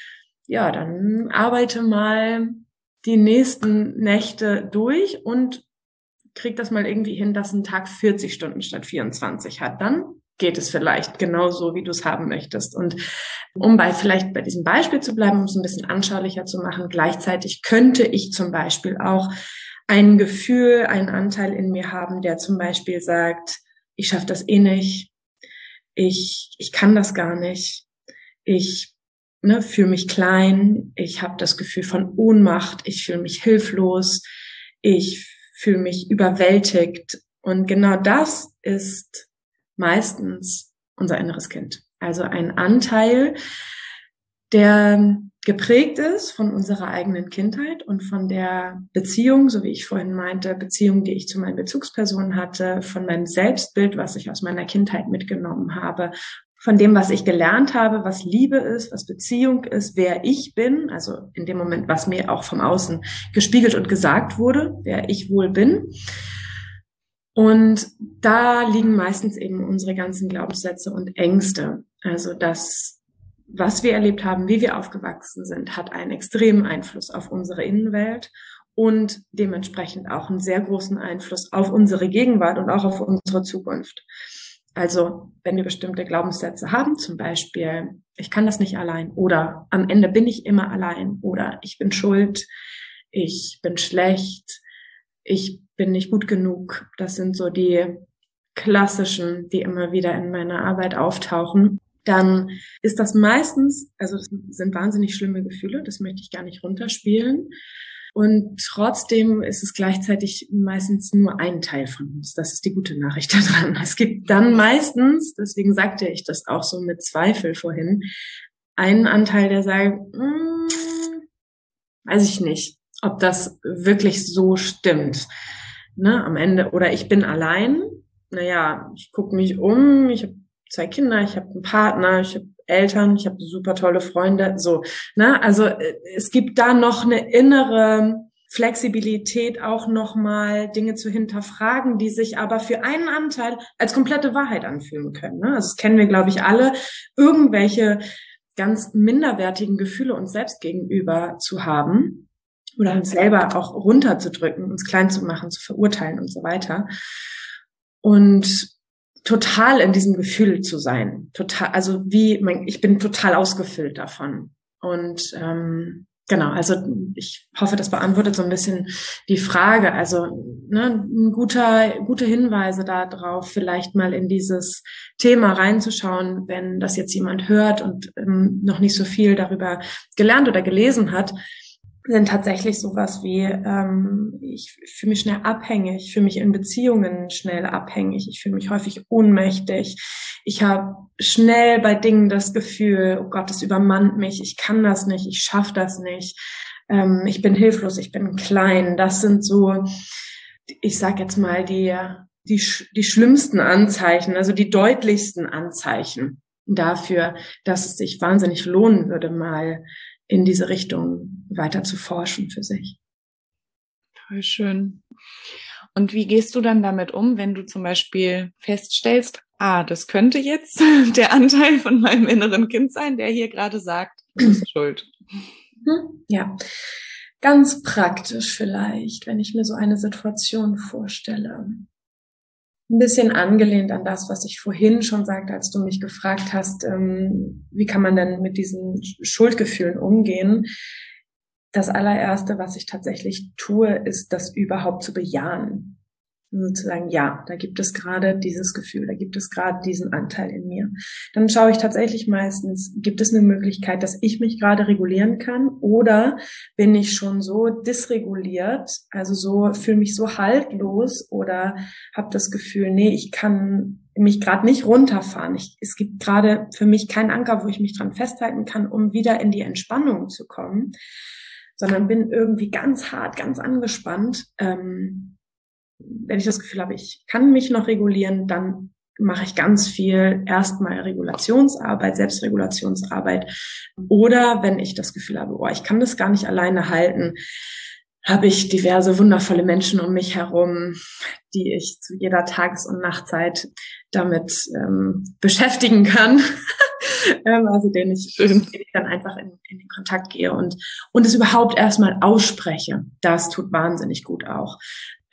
ja, dann arbeite mal die nächsten Nächte durch und krieg das mal irgendwie hin, dass ein Tag vierzig Stunden statt vierundzwanzig hat. Dann geht es vielleicht genau so, wie du es haben möchtest. Und um bei vielleicht bei diesem Beispiel zu bleiben, um es ein bisschen anschaulicher zu machen, gleichzeitig könnte ich zum Beispiel auch ein Gefühl, einen Anteil in mir haben, der zum Beispiel sagt, ich schaffe das eh nicht, ich ich kann das gar nicht, ich ne, fühle mich klein, ich habe das Gefühl von Ohnmacht, ich fühle mich hilflos, ich fühle mich überwältigt. Und genau das ist meistens unser inneres Kind. Also ein Anteil, der geprägt ist von unserer eigenen Kindheit und von der Beziehung, so wie ich vorhin meinte, Beziehung, die ich zu meinen Bezugspersonen hatte, von meinem Selbstbild, was ich aus meiner Kindheit mitgenommen habe, von dem, was ich gelernt habe, was Liebe ist, was Beziehung ist, wer ich bin, also in dem Moment, was mir auch vom Außen gespiegelt und gesagt wurde, wer ich wohl bin. Und da liegen meistens eben unsere ganzen Glaubenssätze und Ängste. Also das, was wir erlebt haben, wie wir aufgewachsen sind, hat einen extremen Einfluss auf unsere Innenwelt und dementsprechend auch einen sehr großen Einfluss auf unsere Gegenwart und auch auf unsere Zukunft. Also wenn wir bestimmte Glaubenssätze haben, zum Beispiel, ich kann das nicht allein oder am Ende bin ich immer allein oder ich bin schuld, ich bin schlecht, ich bin nicht gut genug. Das sind so die klassischen, die immer wieder in meiner Arbeit auftauchen. Dann ist das meistens, also das sind wahnsinnig schlimme Gefühle, das möchte ich gar nicht runterspielen. Und trotzdem ist es gleichzeitig meistens nur ein Teil von uns. Das ist die gute Nachricht daran. Es gibt dann meistens, deswegen sagte ich das auch so mit Zweifel vorhin, einen Anteil, der sagt, mm, weiß ich nicht, ob das wirklich so stimmt. Ne, am Ende, oder ich bin allein. Naja, ich gucke mich um, ich habe zwei Kinder, ich habe einen Partner, ich habe Eltern, ich habe super tolle Freunde, so, ne, also es gibt da noch eine innere Flexibilität, auch nochmal Dinge zu hinterfragen, die sich aber für einen Anteil als komplette Wahrheit anfühlen können, ne? Also das kennen wir, glaube ich, alle, irgendwelche ganz minderwertigen Gefühle uns selbst gegenüber zu haben oder uns selber auch runterzudrücken, uns klein zu machen, zu verurteilen und so weiter. Und total in diesem Gefühl zu sein, total, also wie, mein, ich bin total ausgefüllt davon. Und ähm, genau, also ich hoffe, das beantwortet so ein bisschen die Frage. Also ne, ein guter, gute Hinweise darauf, vielleicht mal in dieses Thema reinzuschauen, wenn das jetzt jemand hört und ähm, noch nicht so viel darüber gelernt oder gelesen hat, sind tatsächlich sowas wie, ähm, ich fühle mich schnell abhängig, ich fühle mich in Beziehungen schnell abhängig, ich fühle mich häufig ohnmächtig, ich habe schnell bei Dingen das Gefühl, oh Gott, das übermannt mich, ich kann das nicht, ich schaffe das nicht, ähm, ich bin hilflos, ich bin klein. Das sind so, ich sag jetzt mal, die, die, die schlimmsten Anzeichen, also die deutlichsten Anzeichen dafür, dass es sich wahnsinnig lohnen würde, mal in diese Richtung weiter zu forschen für sich. Voll schön. Und wie gehst du dann damit um, wenn du zum Beispiel feststellst, ah, das könnte jetzt der Anteil von meinem inneren Kind sein, der hier gerade sagt, du bist schuld? Ja, ganz praktisch vielleicht, wenn ich mir so eine Situation vorstelle. Ein bisschen angelehnt an das, was ich vorhin schon sagte, als du mich gefragt hast, ähm, wie kann man denn mit diesen Schuldgefühlen umgehen? Das allererste, was ich tatsächlich tue, ist, das überhaupt zu bejahen. Sozusagen, ja, da gibt es gerade dieses Gefühl, da gibt es gerade diesen Anteil in mir. Dann schaue ich tatsächlich meistens, gibt es eine Möglichkeit, dass ich mich gerade regulieren kann, oder bin ich schon so dysreguliert, also so fühle mich so haltlos oder habe das Gefühl, nee, ich kann mich gerade nicht runterfahren. Ich, es gibt gerade für mich keinen Anker, wo ich mich dran festhalten kann, um wieder in die Entspannung zu kommen, sondern bin irgendwie ganz hart, ganz angespannt. Ähm, Wenn ich das Gefühl habe, ich kann mich noch regulieren, dann mache ich ganz viel erstmal Regulationsarbeit, Selbstregulationsarbeit. Oder wenn ich das Gefühl habe, oh, ich kann das gar nicht alleine halten, habe ich diverse wundervolle Menschen um mich herum, die ich zu jeder Tages- und Nachtzeit damit ähm, beschäftigen kann. ähm, also denen ich, denen ich dann einfach in, in den Kontakt gehe und, und es überhaupt erstmal ausspreche. Das tut wahnsinnig gut auch.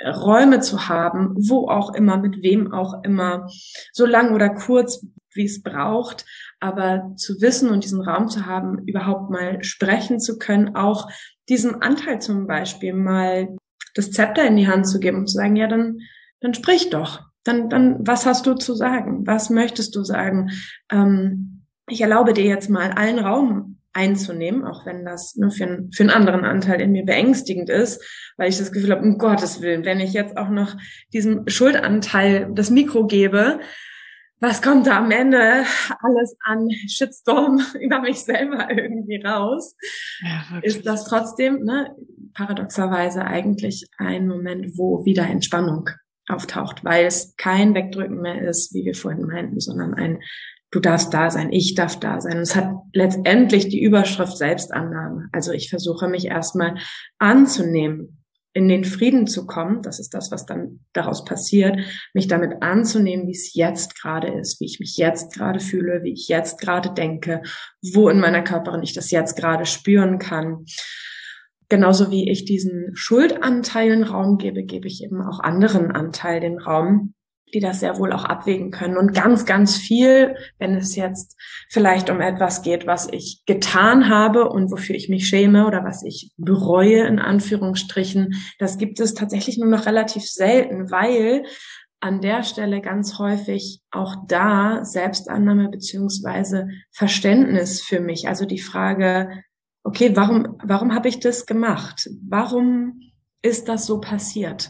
Räume zu haben, wo auch immer, mit wem auch immer, so lang oder kurz, wie es braucht, aber zu wissen und diesen Raum zu haben, überhaupt mal sprechen zu können, auch diesem Anteil zum Beispiel mal das Zepter in die Hand zu geben und zu sagen, ja, dann, dann sprich doch. Dann, dann, was hast du zu sagen? Was möchtest du sagen? Ähm, ich erlaube dir jetzt mal allen Raum einzunehmen, auch wenn das nur für, einen, für einen anderen Anteil in mir beängstigend ist, weil ich das Gefühl habe, um Gottes Willen, wenn ich jetzt auch noch diesem Schuldanteil das Mikro gebe, was kommt da am Ende alles an Shitstorm über mich selber irgendwie raus? Ja, ist das trotzdem, ne, paradoxerweise eigentlich ein Moment, wo wieder Entspannung auftaucht, weil es kein Wegdrücken mehr ist, wie wir vorhin meinten, sondern ein du darfst da sein, ich darf da sein. Und es hat letztendlich die Überschrift Selbstannahme. Also ich versuche mich erstmal anzunehmen, in den Frieden zu kommen. Das ist das, was dann daraus passiert, mich damit anzunehmen, wie es jetzt gerade ist, wie ich mich jetzt gerade fühle, wie ich jetzt gerade denke, wo in meiner Körperin ich das jetzt gerade spüren kann. Genauso wie ich diesen Schuldanteilen Raum gebe, gebe ich eben auch anderen Anteilen den Raum, die das sehr wohl auch abwägen können. Und ganz, ganz viel, wenn es jetzt vielleicht um etwas geht, was ich getan habe und wofür ich mich schäme oder was ich bereue, in Anführungsstrichen, das gibt es tatsächlich nur noch relativ selten, weil an der Stelle ganz häufig auch da Selbstannahme beziehungsweise Verständnis für mich, also die Frage, okay, warum, warum habe ich das gemacht? Warum ist das so passiert?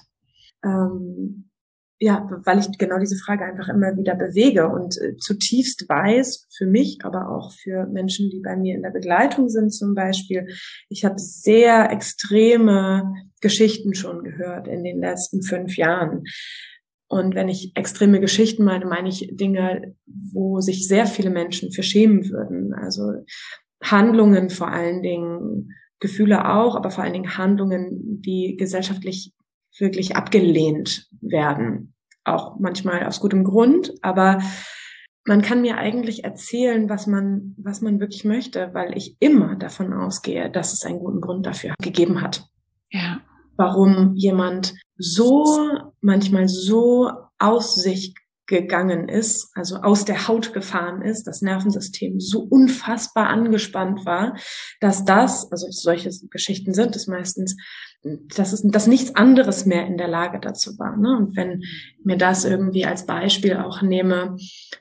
Ähm, Ja, weil ich genau diese Frage einfach immer wieder bewege und äh, zutiefst weiß, für mich, aber auch für Menschen, die bei mir in der Begleitung sind zum Beispiel, ich habe sehr extreme Geschichten schon gehört in den letzten fünf Jahren. Und wenn ich extreme Geschichten meine, meine ich Dinge, wo sich sehr viele Menschen für schämen würden. Also Handlungen vor allen Dingen, Gefühle auch, aber vor allen Dingen Handlungen, die gesellschaftlich wirklich abgelehnt werden. Auch manchmal aus gutem Grund, aber man kann mir eigentlich erzählen, was man, was man wirklich möchte, weil ich immer davon ausgehe, dass es einen guten Grund dafür gegeben hat. Ja. Warum jemand so, manchmal so aus sich gegangen ist, also aus der Haut gefahren ist, das Nervensystem so unfassbar angespannt war, dass das, also solche Geschichten sind es meistens, dass es, dass nichts anderes mehr in der Lage dazu war. Ne? Und wenn mir das irgendwie als Beispiel auch nehme,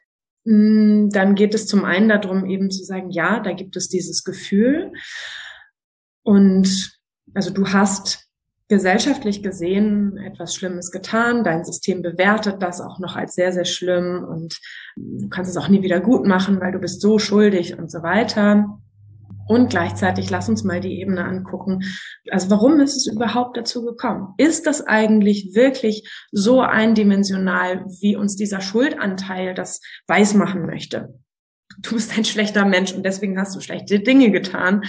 dann geht es zum einen darum, eben zu sagen, ja, da gibt es dieses Gefühl. Und also du hast gesellschaftlich gesehen etwas Schlimmes getan, dein System bewertet das auch noch als sehr, sehr schlimm und du kannst es auch nie wieder gut machen, weil du bist so schuldig und so weiter. Und gleichzeitig lass uns mal die Ebene angucken. Also warum ist es überhaupt dazu gekommen? Ist das eigentlich wirklich so eindimensional, wie uns dieser Schuldanteil das weismachen möchte? Du bist ein schlechter Mensch und deswegen hast du schlechte Dinge getan.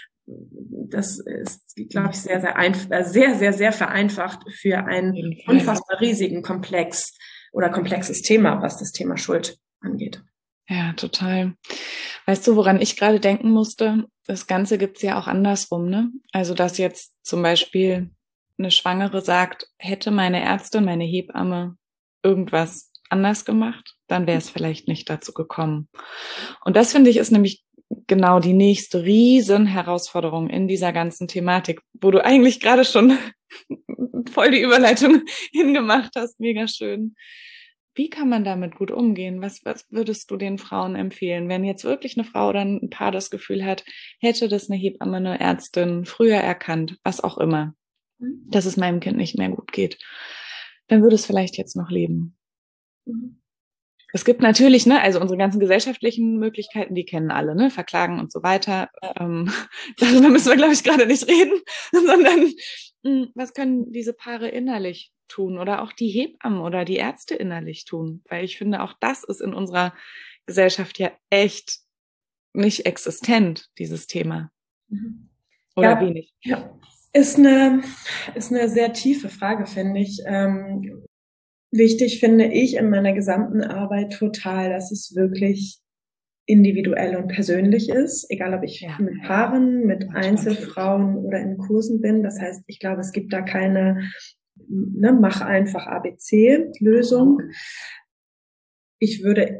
Das ist, glaube ich, sehr, sehr, einfach, sehr, sehr, sehr vereinfacht für einen unfassbar riesigen Komplex oder komplexes Thema, was das Thema Schuld angeht. Ja, total. Weißt du, woran ich gerade denken musste? Das Ganze gibt's ja auch andersrum, ne? Also, dass jetzt zum Beispiel eine Schwangere sagt, hätte meine Ärztin, meine Hebamme irgendwas anders gemacht, dann wäre es vielleicht nicht dazu gekommen. Und das, finde ich, ist nämlich genau die nächste riesen Herausforderung in dieser ganzen Thematik, wo du eigentlich gerade schon voll die Überleitung hingemacht hast. Mega schön. Wie kann man damit gut umgehen? Was, was würdest du den Frauen empfehlen, wenn jetzt wirklich eine Frau oder ein Paar das Gefühl hat, hätte das eine Hebamme, eine Ärztin früher erkannt, was auch immer, mhm. dass es meinem Kind nicht mehr gut geht, dann würde es vielleicht jetzt noch leben. Mhm. Es gibt natürlich, ne, also unsere ganzen gesellschaftlichen Möglichkeiten, die kennen alle, ne, Verklagen und so weiter. Ähm, darüber müssen wir, glaube ich, gerade nicht reden, sondern mh, was können diese Paare innerlich tun oder auch die Hebammen oder die Ärzte innerlich tun? Weil ich finde, auch das ist in unserer Gesellschaft ja echt nicht existent, dieses Thema. Mhm. Oder ja, wenig. Ja, ist eine, ist eine sehr tiefe Frage, finde ich. Ähm, Wichtig finde ich in meiner gesamten Arbeit total, dass es wirklich individuell und persönlich ist, egal ob ich ja. mit Paaren, mit Einzelfrauen oder in Kursen bin. Das heißt, ich glaube, es gibt da keine ne, mach einfach A B C-Lösung. Ich würde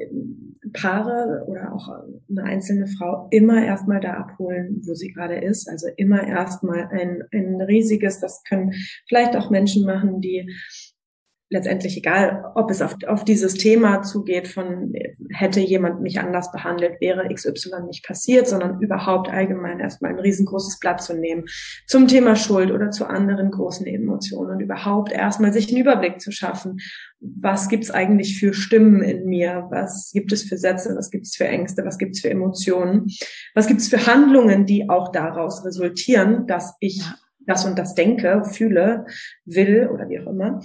Paare oder auch eine einzelne Frau immer erstmal da abholen, wo sie gerade ist. Also immer erstmal ein, ein riesiges, das können vielleicht auch Menschen machen, die letztendlich egal, ob es auf, auf dieses Thema zugeht von hätte jemand mich anders behandelt, wäre X Y nicht passiert, sondern überhaupt allgemein erstmal ein riesengroßes Blatt zu nehmen zum Thema Schuld oder zu anderen großen Emotionen und überhaupt erstmal sich einen Überblick zu schaffen. Was gibt's eigentlich für Stimmen in mir? Was gibt es für Sätze? Was gibt es für Ängste? Was gibt es für Emotionen? Was gibt es für Handlungen, die auch daraus resultieren, dass ich das und das denke, fühle, will oder wie auch immer?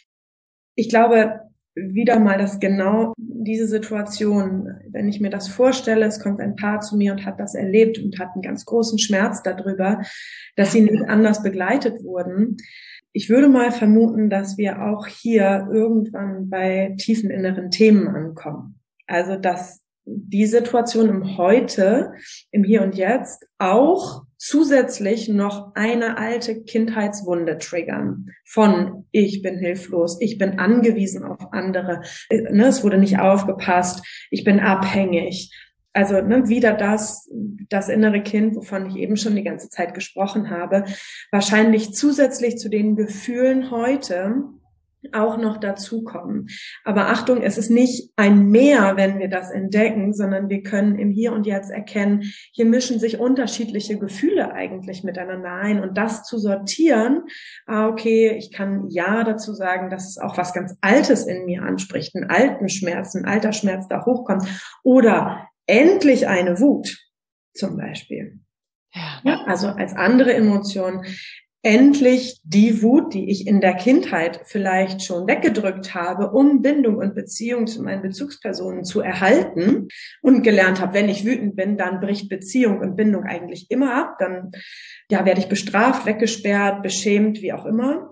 Ich glaube wieder mal, dass genau diese Situation, wenn ich mir das vorstelle, es kommt ein Paar zu mir und hat das erlebt und hat einen ganz großen Schmerz darüber, dass sie nicht anders begleitet wurden. Ich würde mal vermuten, dass wir auch hier irgendwann bei tiefen inneren Themen ankommen. Also, dass die Situation im Heute, im Hier und Jetzt auch zusätzlich noch eine alte Kindheitswunde triggern von ich bin hilflos, ich bin angewiesen auf andere, ne, es wurde nicht aufgepasst, ich bin abhängig. Also ne, wieder das, das innere Kind, wovon ich eben schon die ganze Zeit gesprochen habe, wahrscheinlich zusätzlich zu den Gefühlen heute auch noch dazukommen. Aber Achtung, es ist nicht ein Mehr, wenn wir das entdecken, sondern wir können im Hier und Jetzt erkennen, hier mischen sich unterschiedliche Gefühle eigentlich miteinander ein und das zu sortieren, ah, okay, ich kann ja dazu sagen, dass es auch was ganz Altes in mir anspricht, einen alten Schmerz, ein alter Schmerz da hochkommt oder endlich eine Wut zum Beispiel. Ja. Ja, also als andere Emotion endlich die Wut, die ich in der Kindheit vielleicht schon weggedrückt habe, um Bindung und Beziehung zu meinen Bezugspersonen zu erhalten und gelernt habe, wenn ich wütend bin, dann bricht Beziehung und Bindung eigentlich immer ab, dann ja werde ich bestraft, weggesperrt, beschämt, wie auch immer.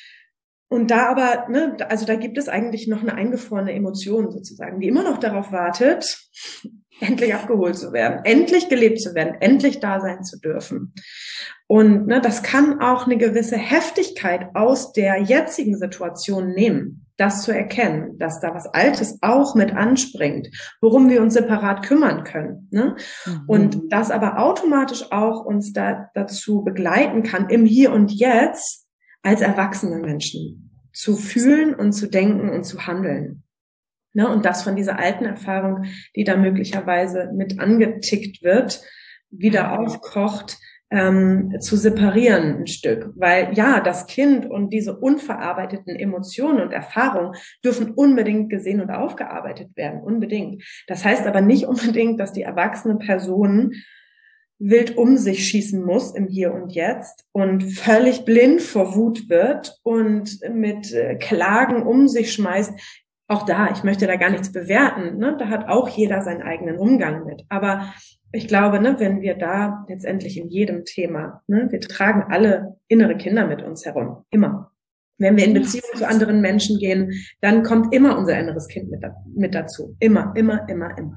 Und da aber, ne, also da gibt es eigentlich noch eine eingefrorene Emotion sozusagen, die immer noch darauf wartet, endlich abgeholt zu werden, endlich gelebt zu werden, endlich da sein zu dürfen. Und ne, das kann auch eine gewisse Heftigkeit aus der jetzigen Situation nehmen, das zu erkennen, dass da was Altes auch mit anspringt, worum wir uns separat kümmern können. Ne? Mhm. Und das aber automatisch auch uns da, dazu begleiten kann, im Hier und Jetzt als erwachsene Menschen zu fühlen und zu denken und zu handeln. Ne, und das von dieser alten Erfahrung, die da möglicherweise mit angetickt wird, wieder aufkocht, ähm, zu separieren ein Stück. Weil ja, das Kind und diese unverarbeiteten Emotionen und Erfahrungen dürfen unbedingt gesehen und aufgearbeitet werden, unbedingt. Das heißt aber nicht unbedingt, dass die erwachsene Person wild um sich schießen muss im Hier und Jetzt und völlig blind vor Wut wird und mit äh, Klagen um sich schmeißt. Auch da, ich möchte da gar nichts bewerten, ne? Da hat auch jeder seinen eigenen Umgang mit. Aber ich glaube, ne, wenn wir da letztendlich in jedem Thema, ne, wir tragen alle innere Kinder mit uns herum, immer. Wenn wir in Beziehung zu anderen Menschen gehen, dann kommt immer unser inneres Kind mit, mit dazu. Immer, immer, immer, immer.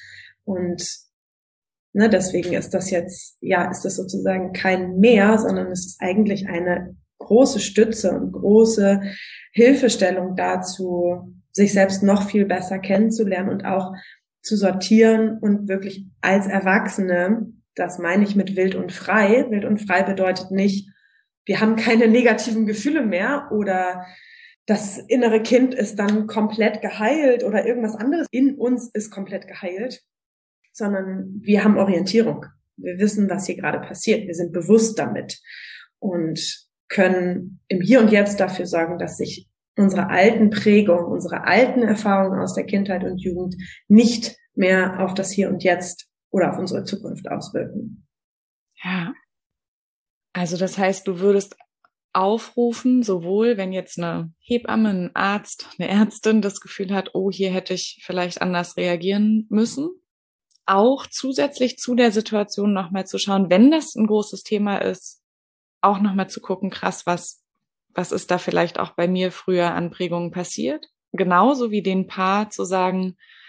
Und ne, deswegen ist das jetzt, ja, ist das sozusagen kein Mehr, sondern es ist eigentlich eine große Stütze und große Hilfestellung dazu, sich selbst noch viel besser kennenzulernen und auch zu sortieren und wirklich als Erwachsene, das meine ich mit wild und frei. Wild und frei bedeutet nicht, wir haben keine negativen Gefühle mehr oder das innere Kind ist dann komplett geheilt oder irgendwas anderes in uns ist komplett geheilt, sondern wir haben Orientierung. Wir wissen, was hier gerade passiert. Wir sind bewusst damit und können im Hier und Jetzt dafür sorgen, dass sich unsere alten Prägungen, unsere alten Erfahrungen aus der Kindheit und Jugend nicht mehr auf das Hier und Jetzt oder auf unsere Zukunft auswirken. Ja. Also das heißt, du würdest aufrufen, sowohl wenn jetzt eine Hebamme, ein Arzt, eine Ärztin das Gefühl hat, oh, hier hätte ich vielleicht anders reagieren müssen, auch zusätzlich zu der Situation nochmal zu schauen, wenn das ein großes Thema ist, auch nochmal zu gucken, krass, was Was ist da vielleicht auch bei mir früher an Prägungen passiert? Genauso wie den Paar zu sagen,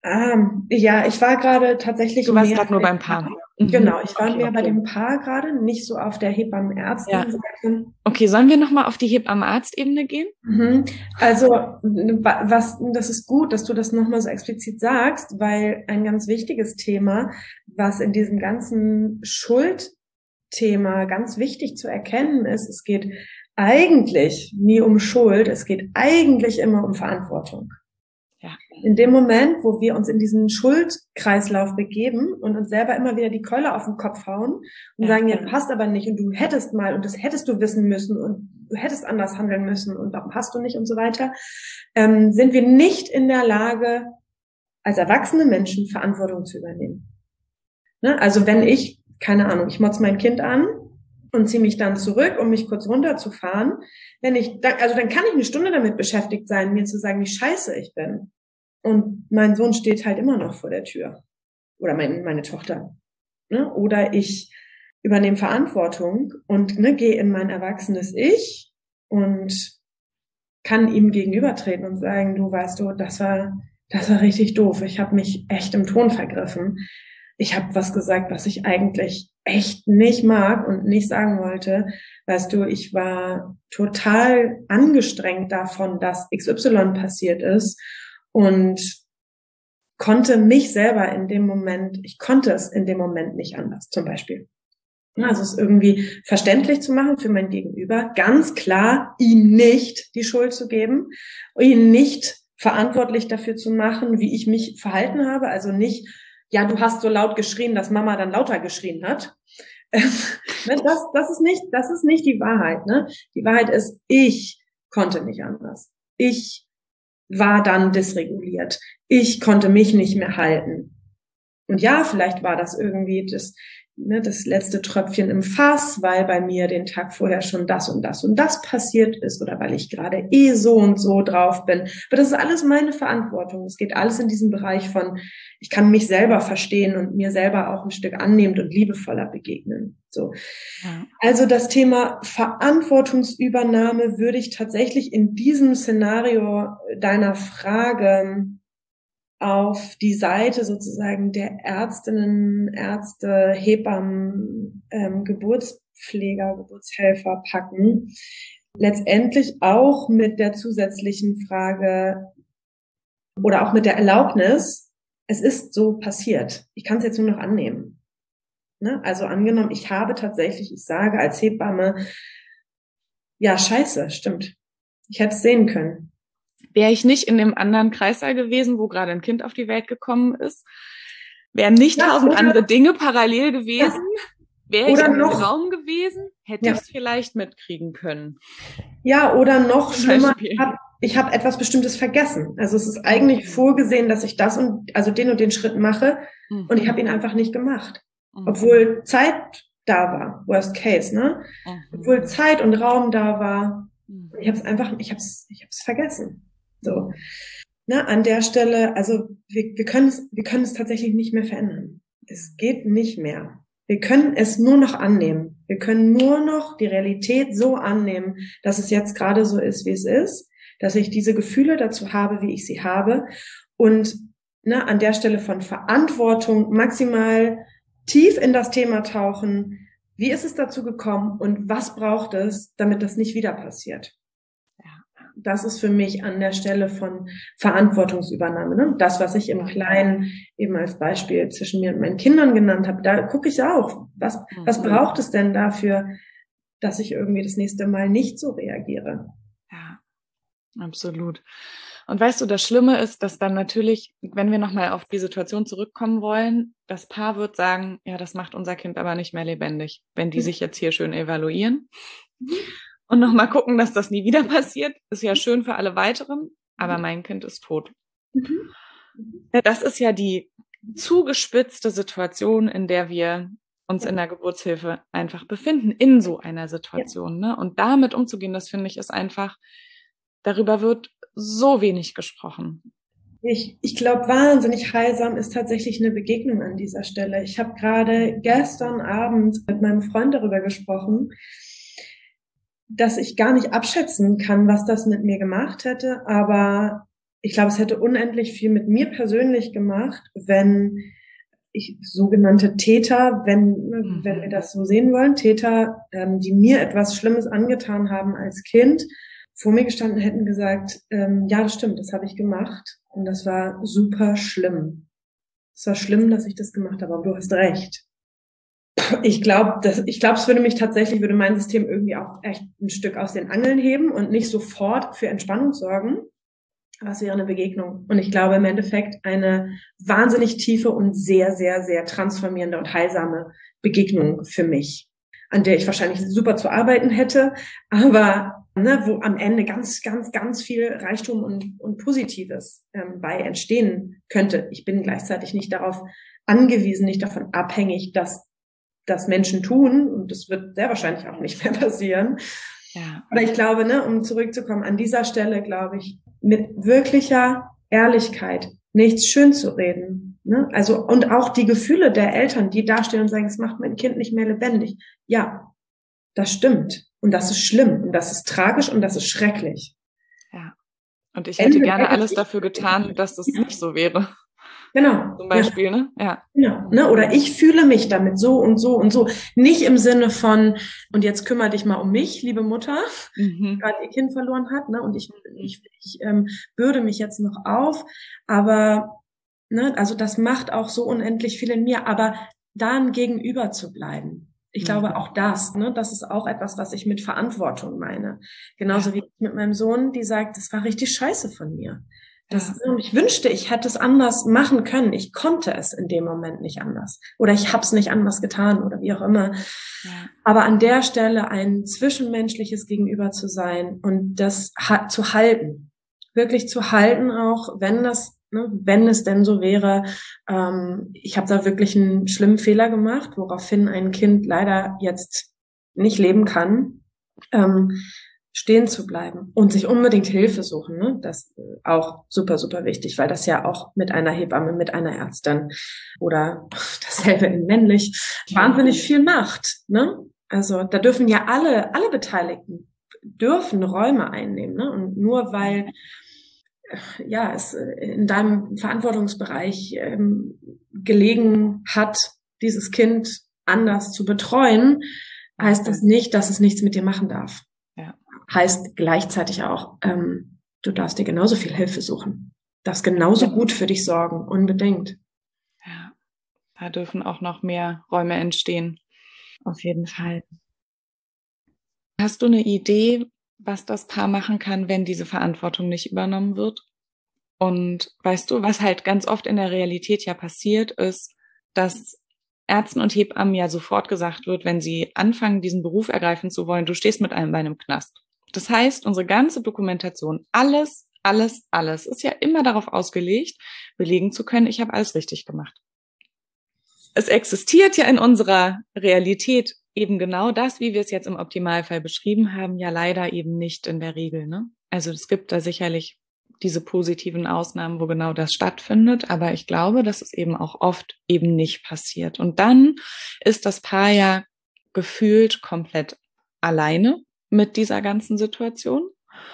Ähm, ja, ich war gerade tatsächlich Du warst mehr gerade nur bei- beim Paar. Genau, ich war Okay, mehr bei okay. dem Paar gerade, nicht so auf der Hebammenärztin-Seite. Okay, sollen wir nochmal auf die Hebammenarztebene gehen? Mhm. Also, wa- was, das ist gut, dass du das nochmal so explizit sagst, weil ein ganz wichtiges Thema, was in diesem ganzen Schuldthema ganz wichtig zu erkennen ist, es geht eigentlich nie um Schuld, es geht eigentlich immer um Verantwortung. Ja. In dem Moment, wo wir uns in diesen Schuldkreislauf begeben und uns selber immer wieder die Keule auf den Kopf hauen und Ja. sagen, ja, du hast aber nicht und du hättest mal und das hättest du wissen müssen und du hättest anders handeln müssen und warum hast du nicht und so weiter, ähm, sind wir nicht in der Lage, als erwachsene Menschen Verantwortung zu übernehmen. Ne? Also wenn ich, keine Ahnung, ich motz mein Kind an und ziehe mich dann zurück, um mich kurz runterzufahren, wenn ich, also dann kann ich eine Stunde damit beschäftigt sein, mir zu sagen, wie scheiße ich bin. Und mein Sohn steht halt immer noch vor der Tür. Oder mein, meine Tochter. Ne? Oder ich übernehme Verantwortung und ne, gehe in mein erwachsenes Ich und kann ihm gegenübertreten und sagen, du weißt du, das war, das war richtig doof. Ich habe mich echt im Ton vergriffen. Ich habe was gesagt, was ich eigentlich echt nicht mag und nicht sagen wollte. Weißt du, ich war total angestrengt davon, dass X Y passiert ist. Und konnte mich selber in dem Moment, ich konnte es in dem Moment nicht anders, zum Beispiel. Also es irgendwie verständlich zu machen für mein Gegenüber, ganz klar ihm nicht die Schuld zu geben, ihn nicht verantwortlich dafür zu machen, wie ich mich verhalten habe, also nicht, ja, du hast so laut geschrien, dass Mama dann lauter geschrien hat. das, das ist nicht, das ist nicht die Wahrheit, ne? Die Wahrheit ist, ich konnte nicht anders. Ich war dann dysreguliert. Ich konnte mich nicht mehr halten. Und ja, vielleicht war das irgendwie das, ne, das letzte Tröpfchen im Fass, weil bei mir den Tag vorher schon das und das und das passiert ist oder weil ich gerade eh so und so drauf bin. Aber das ist alles meine Verantwortung. Es geht alles in diesem Bereich von, ich kann mich selber verstehen und mir selber auch ein Stück annehmend und liebevoller begegnen. So. Ja. Also das Thema Verantwortungsübernahme würde ich tatsächlich in diesem Szenario deiner Frage auf die Seite sozusagen der Ärztinnen, Ärzte, Hebammen, ähm, Geburtspfleger, Geburtshelfer packen. Letztendlich auch mit der zusätzlichen Frage oder auch mit der Erlaubnis, es ist so passiert. Ich kann es jetzt nur noch annehmen. Ne? Also angenommen, ich habe tatsächlich, ich sage als Hebamme, ja, scheiße, stimmt. Ich hätte es sehen können. Wäre ich nicht in dem anderen Kreissaal gewesen, wo gerade ein Kind auf die Welt gekommen ist, wären nicht ja, tausend oder, andere Dinge parallel gewesen, ja. wäre ich in diesem Raum gewesen, hätte ja. ich es vielleicht mitkriegen können. Ja, oder noch schlimmer, ich habe ich hab etwas Bestimmtes vergessen. Also es ist eigentlich mhm. vorgesehen, dass ich das und also den und den Schritt mache mhm. und ich habe ihn einfach nicht gemacht. Mhm. Obwohl Zeit da war, worst case, ne? Mhm. Obwohl Zeit und Raum da war. Mhm. Ich habe es einfach, ich habe es ich hab's vergessen. So, ne, an der Stelle, also wir, wir können es, wir können es tatsächlich nicht mehr verändern. Es geht nicht mehr. Wir können es nur noch annehmen. Wir können nur noch die Realität so annehmen, dass es jetzt gerade so ist, wie es ist, dass ich diese Gefühle dazu habe, wie ich sie habe und ne, an der Stelle von Verantwortung maximal tief in das Thema tauchen. Wie ist es dazu gekommen und was braucht es, damit das nicht wieder passiert? Das ist für mich an der Stelle von Verantwortungsübernahme. Ne? Das, was ich im Kleinen eben als Beispiel zwischen mir und meinen Kindern genannt habe, da gucke ich auch, was, was braucht es denn dafür, dass ich irgendwie das nächste Mal nicht so reagiere? Ja, absolut. Und weißt du, das Schlimme ist, dass dann natürlich, wenn wir nochmal auf die Situation zurückkommen wollen, das Paar wird sagen, ja, das macht unser Kind aber nicht mehr lebendig, wenn die sich jetzt hier schön evaluieren. Und nochmal gucken, dass das nie wieder passiert. Ist ja schön für alle weiteren, aber mein Kind ist tot. Mhm. Das ist ja die zugespitzte Situation, in der wir uns in der Geburtshilfe einfach befinden, in so einer Situation. Ne? Und damit umzugehen, das finde ich, ist einfach, darüber wird so wenig gesprochen. Ich, ich glaube, wahnsinnig heilsam ist tatsächlich eine Begegnung an dieser Stelle. Ich habe gerade gestern Abend mit meinem Freund darüber gesprochen, dass ich gar nicht abschätzen kann, was das mit mir gemacht hätte, aber ich glaube, es hätte unendlich viel mit mir persönlich gemacht, wenn ich sogenannte Täter, wenn, mhm. wenn wir das so sehen wollen, Täter, ähm, die mir etwas Schlimmes angetan haben als Kind, vor mir gestanden hätten gesagt, ähm, ja, das stimmt, das habe ich gemacht und das war super schlimm. Es war schlimm, dass ich das gemacht habe, aber du hast recht. Ich glaube, dass ich glaube, es würde mich tatsächlich, würde mein System irgendwie auch echt ein Stück aus den Angeln heben und nicht sofort für Entspannung sorgen. Aber es wäre eine Begegnung. Und ich glaube im Endeffekt eine wahnsinnig tiefe und sehr, sehr, sehr transformierende und heilsame Begegnung für mich, an der ich wahrscheinlich super zu arbeiten hätte, aber ne, wo am Ende ganz, ganz, ganz viel Reichtum und, und Positives ähm, bei entstehen könnte. Ich bin gleichzeitig nicht darauf angewiesen, nicht davon abhängig, dass das Menschen tun. Und das wird sehr wahrscheinlich auch nicht mehr passieren. Ja. Aber ich glaube, ne, um zurückzukommen, an dieser Stelle glaube ich, mit wirklicher Ehrlichkeit nichts schön zu reden. Ne? Also, und auch die Gefühle der Eltern, die dastehen und sagen, es macht mein Kind nicht mehr lebendig. Ja, das stimmt. Und das ist schlimm. Und das ist tragisch und das ist schrecklich. Ja. Und ich hätte gerne alles dafür getan, dass das nicht so wäre. Genau. Zum Beispiel, ja. ne? Ja. Genau. Ne? Oder ich fühle mich damit so und so und so. Nicht im Sinne von, und jetzt kümmere dich mal um mich, liebe Mutter, mhm. die gerade ihr Kind verloren hat, ne? Und ich, ich, ich ähm, bürde mich jetzt noch auf. Aber, ne, also das macht auch so unendlich viel in mir. Aber dann gegenüber zu bleiben. Ich mhm. glaube auch das, ne, das ist auch etwas, was ich mit Verantwortung meine. Genauso ja. wie mit meinem Sohn, die sagt, das war richtig scheiße von mir. Das, ja. Ich wünschte, ich hätte es anders machen können. Ich konnte es in dem Moment nicht anders. Oder ich habe es nicht anders getan oder wie auch immer. Ja. Aber an der Stelle ein zwischenmenschliches Gegenüber zu sein und das ha- zu halten. Wirklich zu halten auch, wenn das, ne, wenn es denn so wäre. Ähm, ich habe da wirklich einen schlimmen Fehler gemacht, woraufhin ein Kind leider jetzt nicht leben kann. Ähm, stehen zu bleiben und sich unbedingt Hilfe suchen, ne? Das ist auch super, super wichtig, weil das ja auch mit einer Hebamme, mit einer Ärztin oder dasselbe in männlich wahnsinnig viel macht, ne? Also da dürfen ja alle, alle Beteiligten dürfen Räume einnehmen, ne? Und nur weil ja es in deinem Verantwortungsbereich ähm, gelegen hat, dieses Kind anders zu betreuen, heißt das nicht, dass es nichts mit dir machen darf. Ja. Heißt gleichzeitig auch, ähm, du darfst dir genauso viel Hilfe suchen. Darfst genauso ja. gut für dich sorgen, unbedingt. Ja, da dürfen auch noch mehr Räume entstehen. Auf jeden Fall. Hast du eine Idee, was das Paar machen kann, wenn diese Verantwortung nicht übernommen wird? Und weißt du, was halt ganz oft in der Realität ja passiert ist, dass Ärzten und Hebammen ja sofort gesagt wird, wenn sie anfangen, diesen Beruf ergreifen zu wollen, du stehst mit einem Bein im Knast. Das heißt, unsere ganze Dokumentation, alles, alles, alles ist ja immer darauf ausgelegt, belegen zu können, ich habe alles richtig gemacht. Es existiert ja in unserer Realität eben genau das, wie wir es jetzt im Optimalfall beschrieben haben, ja leider eben nicht in der Regel, ne? Also es gibt da sicherlich diese positiven Ausnahmen, wo genau das stattfindet, aber ich glaube, dass es eben auch oft eben nicht passiert. Und dann ist das Paar ja gefühlt komplett alleine mit dieser ganzen Situation.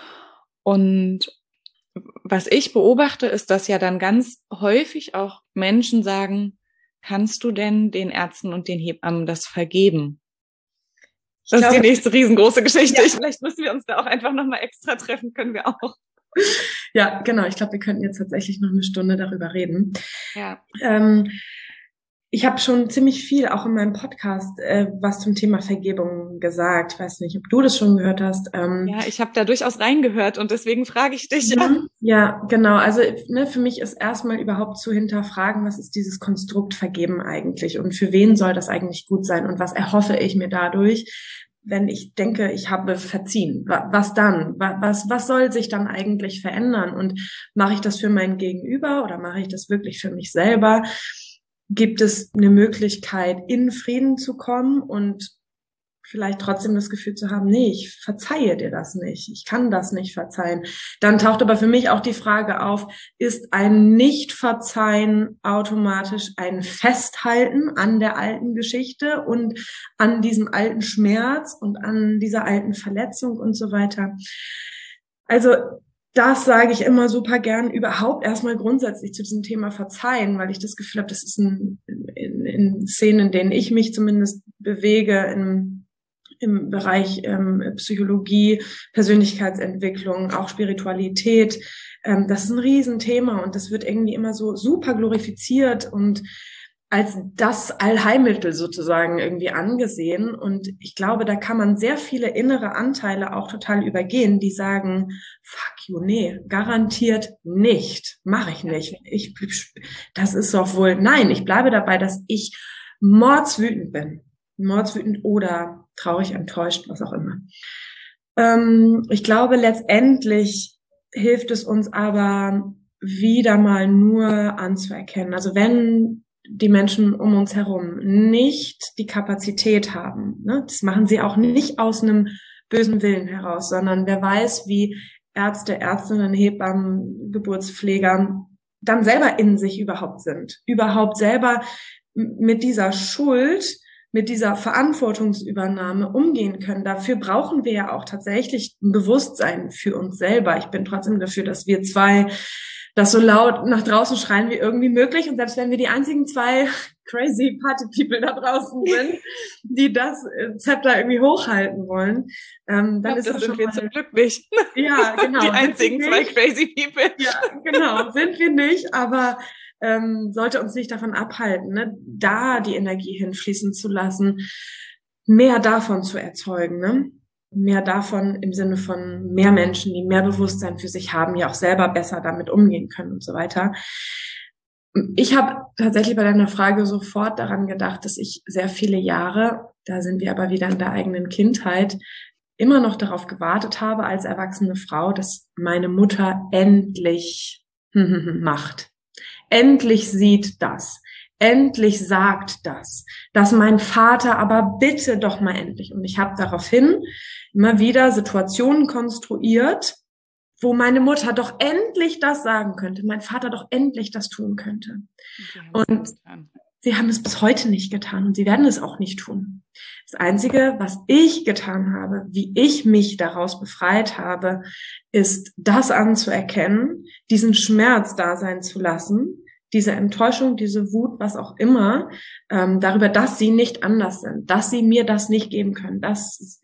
Und was ich beobachte, ist, dass ja dann ganz häufig auch Menschen sagen, kannst du denn den Ärzten und den Hebammen das vergeben? Das glaube, ist die nächste riesengroße Geschichte. Ja. Vielleicht müssen wir uns da auch einfach nochmal extra treffen, können wir auch. Ja, genau. Ich glaube, wir könnten jetzt tatsächlich noch eine Stunde darüber reden. Ja. Ähm, ich habe schon ziemlich viel auch in meinem Podcast äh, was zum Thema Vergebung gesagt. Ich weiß nicht, ob du das schon gehört hast. Ähm, ja, ich habe da durchaus reingehört und deswegen frage ich dich. Ja, ja, genau. Also ne, für mich ist erstmal überhaupt zu hinterfragen, was ist dieses Konstrukt Vergeben eigentlich und für wen soll das eigentlich gut sein und was erhoffe ich mir dadurch, wenn ich denke, ich habe verziehen. Was dann? Was, was soll sich dann eigentlich verändern? Und mache ich das für mein Gegenüber oder mache ich das wirklich für mich selber? Gibt es eine Möglichkeit, in Frieden zu kommen und vielleicht trotzdem das Gefühl zu haben, nee, ich verzeihe dir das nicht, ich kann das nicht verzeihen. Dann taucht aber für mich auch die Frage auf, ist ein Nicht-Verzeihen automatisch ein Festhalten an der alten Geschichte und an diesem alten Schmerz und an dieser alten Verletzung und so weiter? Also das sage ich immer super gern, überhaupt erstmal grundsätzlich zu diesem Thema verzeihen, weil ich das Gefühl habe, das ist ein, in, in Szenen, in denen ich mich zumindest bewege, in, im Bereich ähm, Psychologie, Persönlichkeitsentwicklung, auch Spiritualität. Ähm, das ist ein Riesenthema und das wird irgendwie immer so super glorifiziert und als das Allheilmittel sozusagen irgendwie angesehen. Und ich glaube, da kann man sehr viele innere Anteile auch total übergehen, die sagen, fuck you, nee, garantiert nicht, mache ich nicht. Ich, das ist doch wohl, nein, ich bleibe dabei, dass ich mordswütend bin. Mordswütend oder traurig, enttäuscht, was auch immer. Ähm, ich glaube, letztendlich hilft es uns aber wieder mal nur anzuerkennen. Also wenn die Menschen um uns herum nicht die Kapazität haben, ne? Das machen sie auch nicht aus einem bösen Willen heraus, sondern wer weiß, wie Ärzte, Ärztinnen, Hebammen, Geburtspfleger dann selber in sich überhaupt sind, überhaupt selber mit dieser Schuld, mit dieser Verantwortungsübernahme umgehen können. Dafür brauchen wir ja auch tatsächlich ein Bewusstsein für uns selber. Ich bin trotzdem dafür, dass wir zwei das so laut nach draußen schreien wie irgendwie möglich. Und selbst wenn wir die einzigen zwei crazy Party-People da draußen sind, die das Zepter irgendwie hochhalten wollen, ähm, dann glaub, ist das, das sind schon wir mal, zum Glück nicht. Ja, genau. Die einzigen zwei crazy People. Ja, genau. Sind wir nicht, aber ähm, sollte uns nicht davon abhalten, ne, da die Energie hinfließen zu lassen, mehr davon zu erzeugen, ne? Mehr davon im Sinne von mehr Menschen, die mehr Bewusstsein für sich haben, ja auch selber besser damit umgehen können und so weiter. Ich habe tatsächlich bei deiner Frage sofort daran gedacht, dass ich sehr viele Jahre, da sind wir aber wieder in der eigenen Kindheit, immer noch darauf gewartet habe als erwachsene Frau, dass meine Mutter endlich macht. Endlich sieht das. Endlich sagt das, dass mein Vater aber bitte doch mal endlich. Und ich habe daraufhin immer wieder Situationen konstruiert, wo meine Mutter doch endlich das sagen könnte, mein Vater doch endlich das tun könnte. Und sie haben es bis heute nicht getan und sie werden es auch nicht tun. Das Einzige, was ich getan habe, wie ich mich daraus befreit habe, ist das anzuerkennen, diesen Schmerz da sein zu lassen, diese Enttäuschung, diese Wut, was auch immer, ähm, darüber, dass sie nicht anders sind, dass sie mir das nicht geben können, dass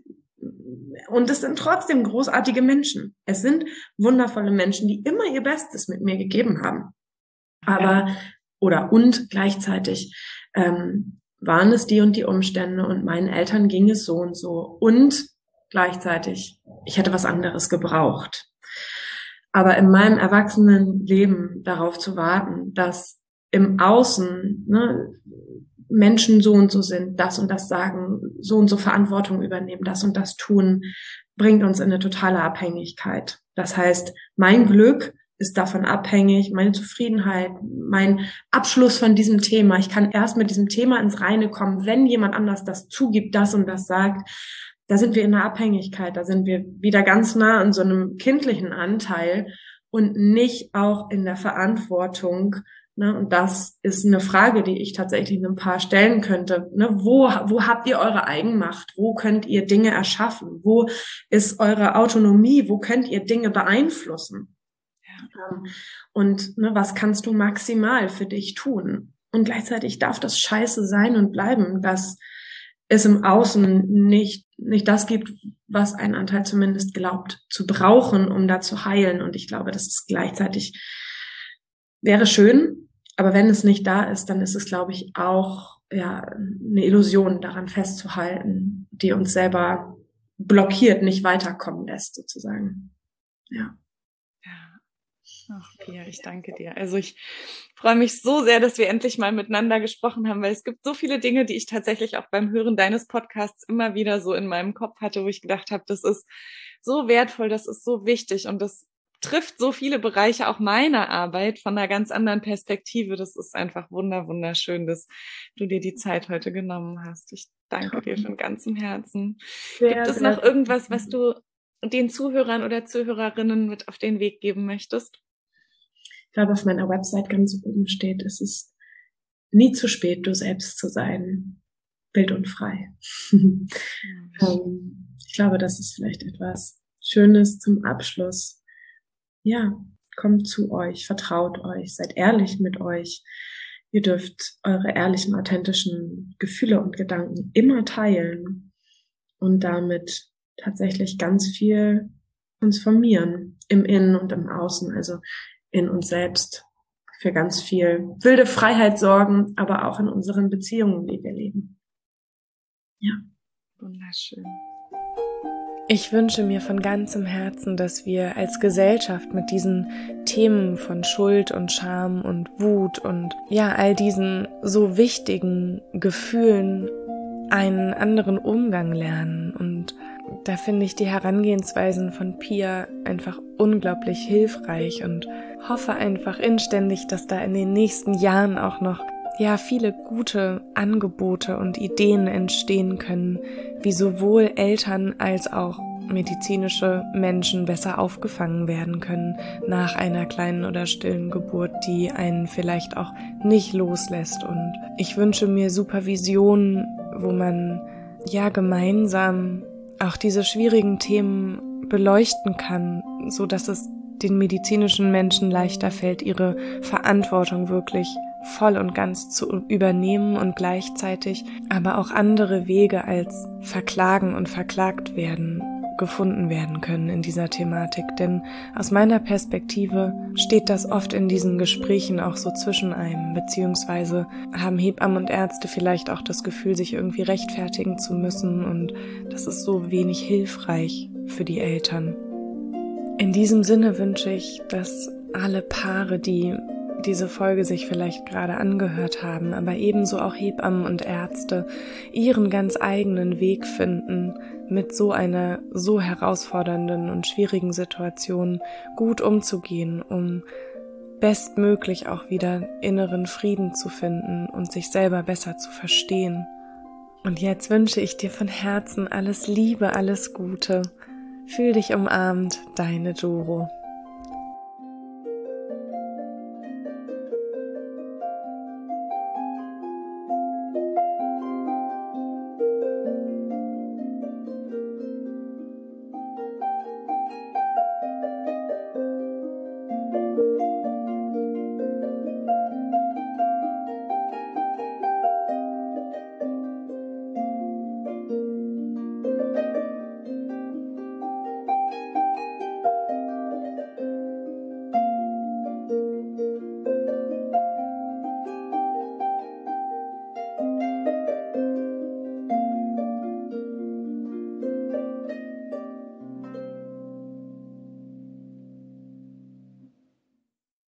und es sind trotzdem großartige Menschen. Es sind wundervolle Menschen, die immer ihr Bestes mit mir gegeben haben. Aber, oder und gleichzeitig ähm, waren es die und die Umstände und meinen Eltern ging es so und so. Und gleichzeitig, ich hätte was anderes gebraucht. Aber in meinem Erwachsenenleben darauf zu warten, dass im Außen, ne, Menschen so und so sind, das und das sagen, so und so Verantwortung übernehmen, das und das tun, bringt uns in eine totale Abhängigkeit. Das heißt, mein Glück ist davon abhängig, meine Zufriedenheit, mein Abschluss von diesem Thema. Ich kann erst mit diesem Thema ins Reine kommen, wenn jemand anders das zugibt, das und das sagt. Da sind wir in einer Abhängigkeit, da sind wir wieder ganz nah an so einem kindlichen Anteil und nicht auch in der Verantwortung. Ne, und das ist eine Frage, die ich tatsächlich ein paar stellen könnte. Ne, wo, wo habt ihr eure Eigenmacht? Wo könnt ihr Dinge erschaffen? Wo ist eure Autonomie? Wo könnt ihr Dinge beeinflussen? Ja. Und ne, was kannst du maximal für dich tun? Und gleichzeitig darf das scheiße sein und bleiben, dass es im Außen nicht, nicht das gibt, was ein Anteil zumindest glaubt zu brauchen, um da zu heilen. Und ich glaube, das ist gleichzeitig wäre schön, aber wenn es nicht da ist, dann ist es, glaube ich, auch ja eine Illusion, daran festzuhalten, die uns selber blockiert, nicht weiterkommen lässt, sozusagen. Ja. Ach, Pia, ich danke dir. Also ich freue mich so sehr, dass wir endlich mal miteinander gesprochen haben, weil es gibt so viele Dinge, die ich tatsächlich auch beim Hören deines Podcasts immer wieder so in meinem Kopf hatte, wo ich gedacht habe, das ist so wertvoll, das ist so wichtig und das trifft so viele Bereiche auch meiner Arbeit von einer ganz anderen Perspektive. Das ist einfach wunder, wunderschön, dass du dir die Zeit heute genommen hast. Ich danke dir von ganzem Herzen. Sehr, gibt es noch irgendwas, was du den Zuhörern oder Zuhörerinnen mit auf den Weg geben möchtest? Ich glaube, auf meiner Website ganz oben steht, es ist nie zu spät, du selbst zu sein, wild und frei. ähm, ich glaube, das ist vielleicht etwas Schönes zum Abschluss. ja, kommt zu euch, vertraut euch, seid ehrlich mit euch. Ihr dürft eure ehrlichen, authentischen Gefühle und Gedanken immer teilen und damit tatsächlich ganz viel transformieren im Innen und im Außen, also in uns selbst, für ganz viel wilde Freiheit sorgen, aber auch in unseren Beziehungen, die wir leben. Ja. Wunderschön. Ich wünsche mir von ganzem Herzen, dass wir als Gesellschaft mit diesen Themen von Schuld und Scham und Wut und ja, all diesen so wichtigen Gefühlen einen anderen Umgang lernen. Und da finde ich die Herangehensweisen von Pia einfach unglaublich hilfreich und hoffe einfach inständig, dass da in den nächsten Jahren auch noch ja viele gute Angebote und Ideen entstehen können, wie sowohl Eltern als auch medizinische Menschen besser aufgefangen werden können nach einer kleinen oder stillen Geburt, die einen vielleicht auch nicht loslässt. Und ich wünsche mir Supervision, wo man ja gemeinsam auch diese schwierigen Themen beleuchten kann, so dass es den medizinischen Menschen leichter fällt, ihre Verantwortung wirklich voll und ganz zu übernehmen und gleichzeitig aber auch andere Wege als Verklagen und verklagt werden gefunden werden können in dieser Thematik. Denn aus meiner Perspektive steht das oft in diesen Gesprächen auch so zwischen einem, beziehungsweise haben Hebammen und Ärzte vielleicht auch das Gefühl, sich irgendwie rechtfertigen zu müssen, und das ist so wenig hilfreich für die Eltern. In diesem Sinne wünsche ich, dass alle Paare, die diese Folge sich vielleicht gerade angehört haben, aber ebenso auch Hebammen und Ärzte, ihren ganz eigenen Weg finden, mit so einer so herausfordernden und schwierigen Situation gut umzugehen, um bestmöglich auch wieder inneren Frieden zu finden und sich selber besser zu verstehen. Und jetzt wünsche ich dir von Herzen alles Liebe, alles Gute. Fühl dich umarmt, deine Doro.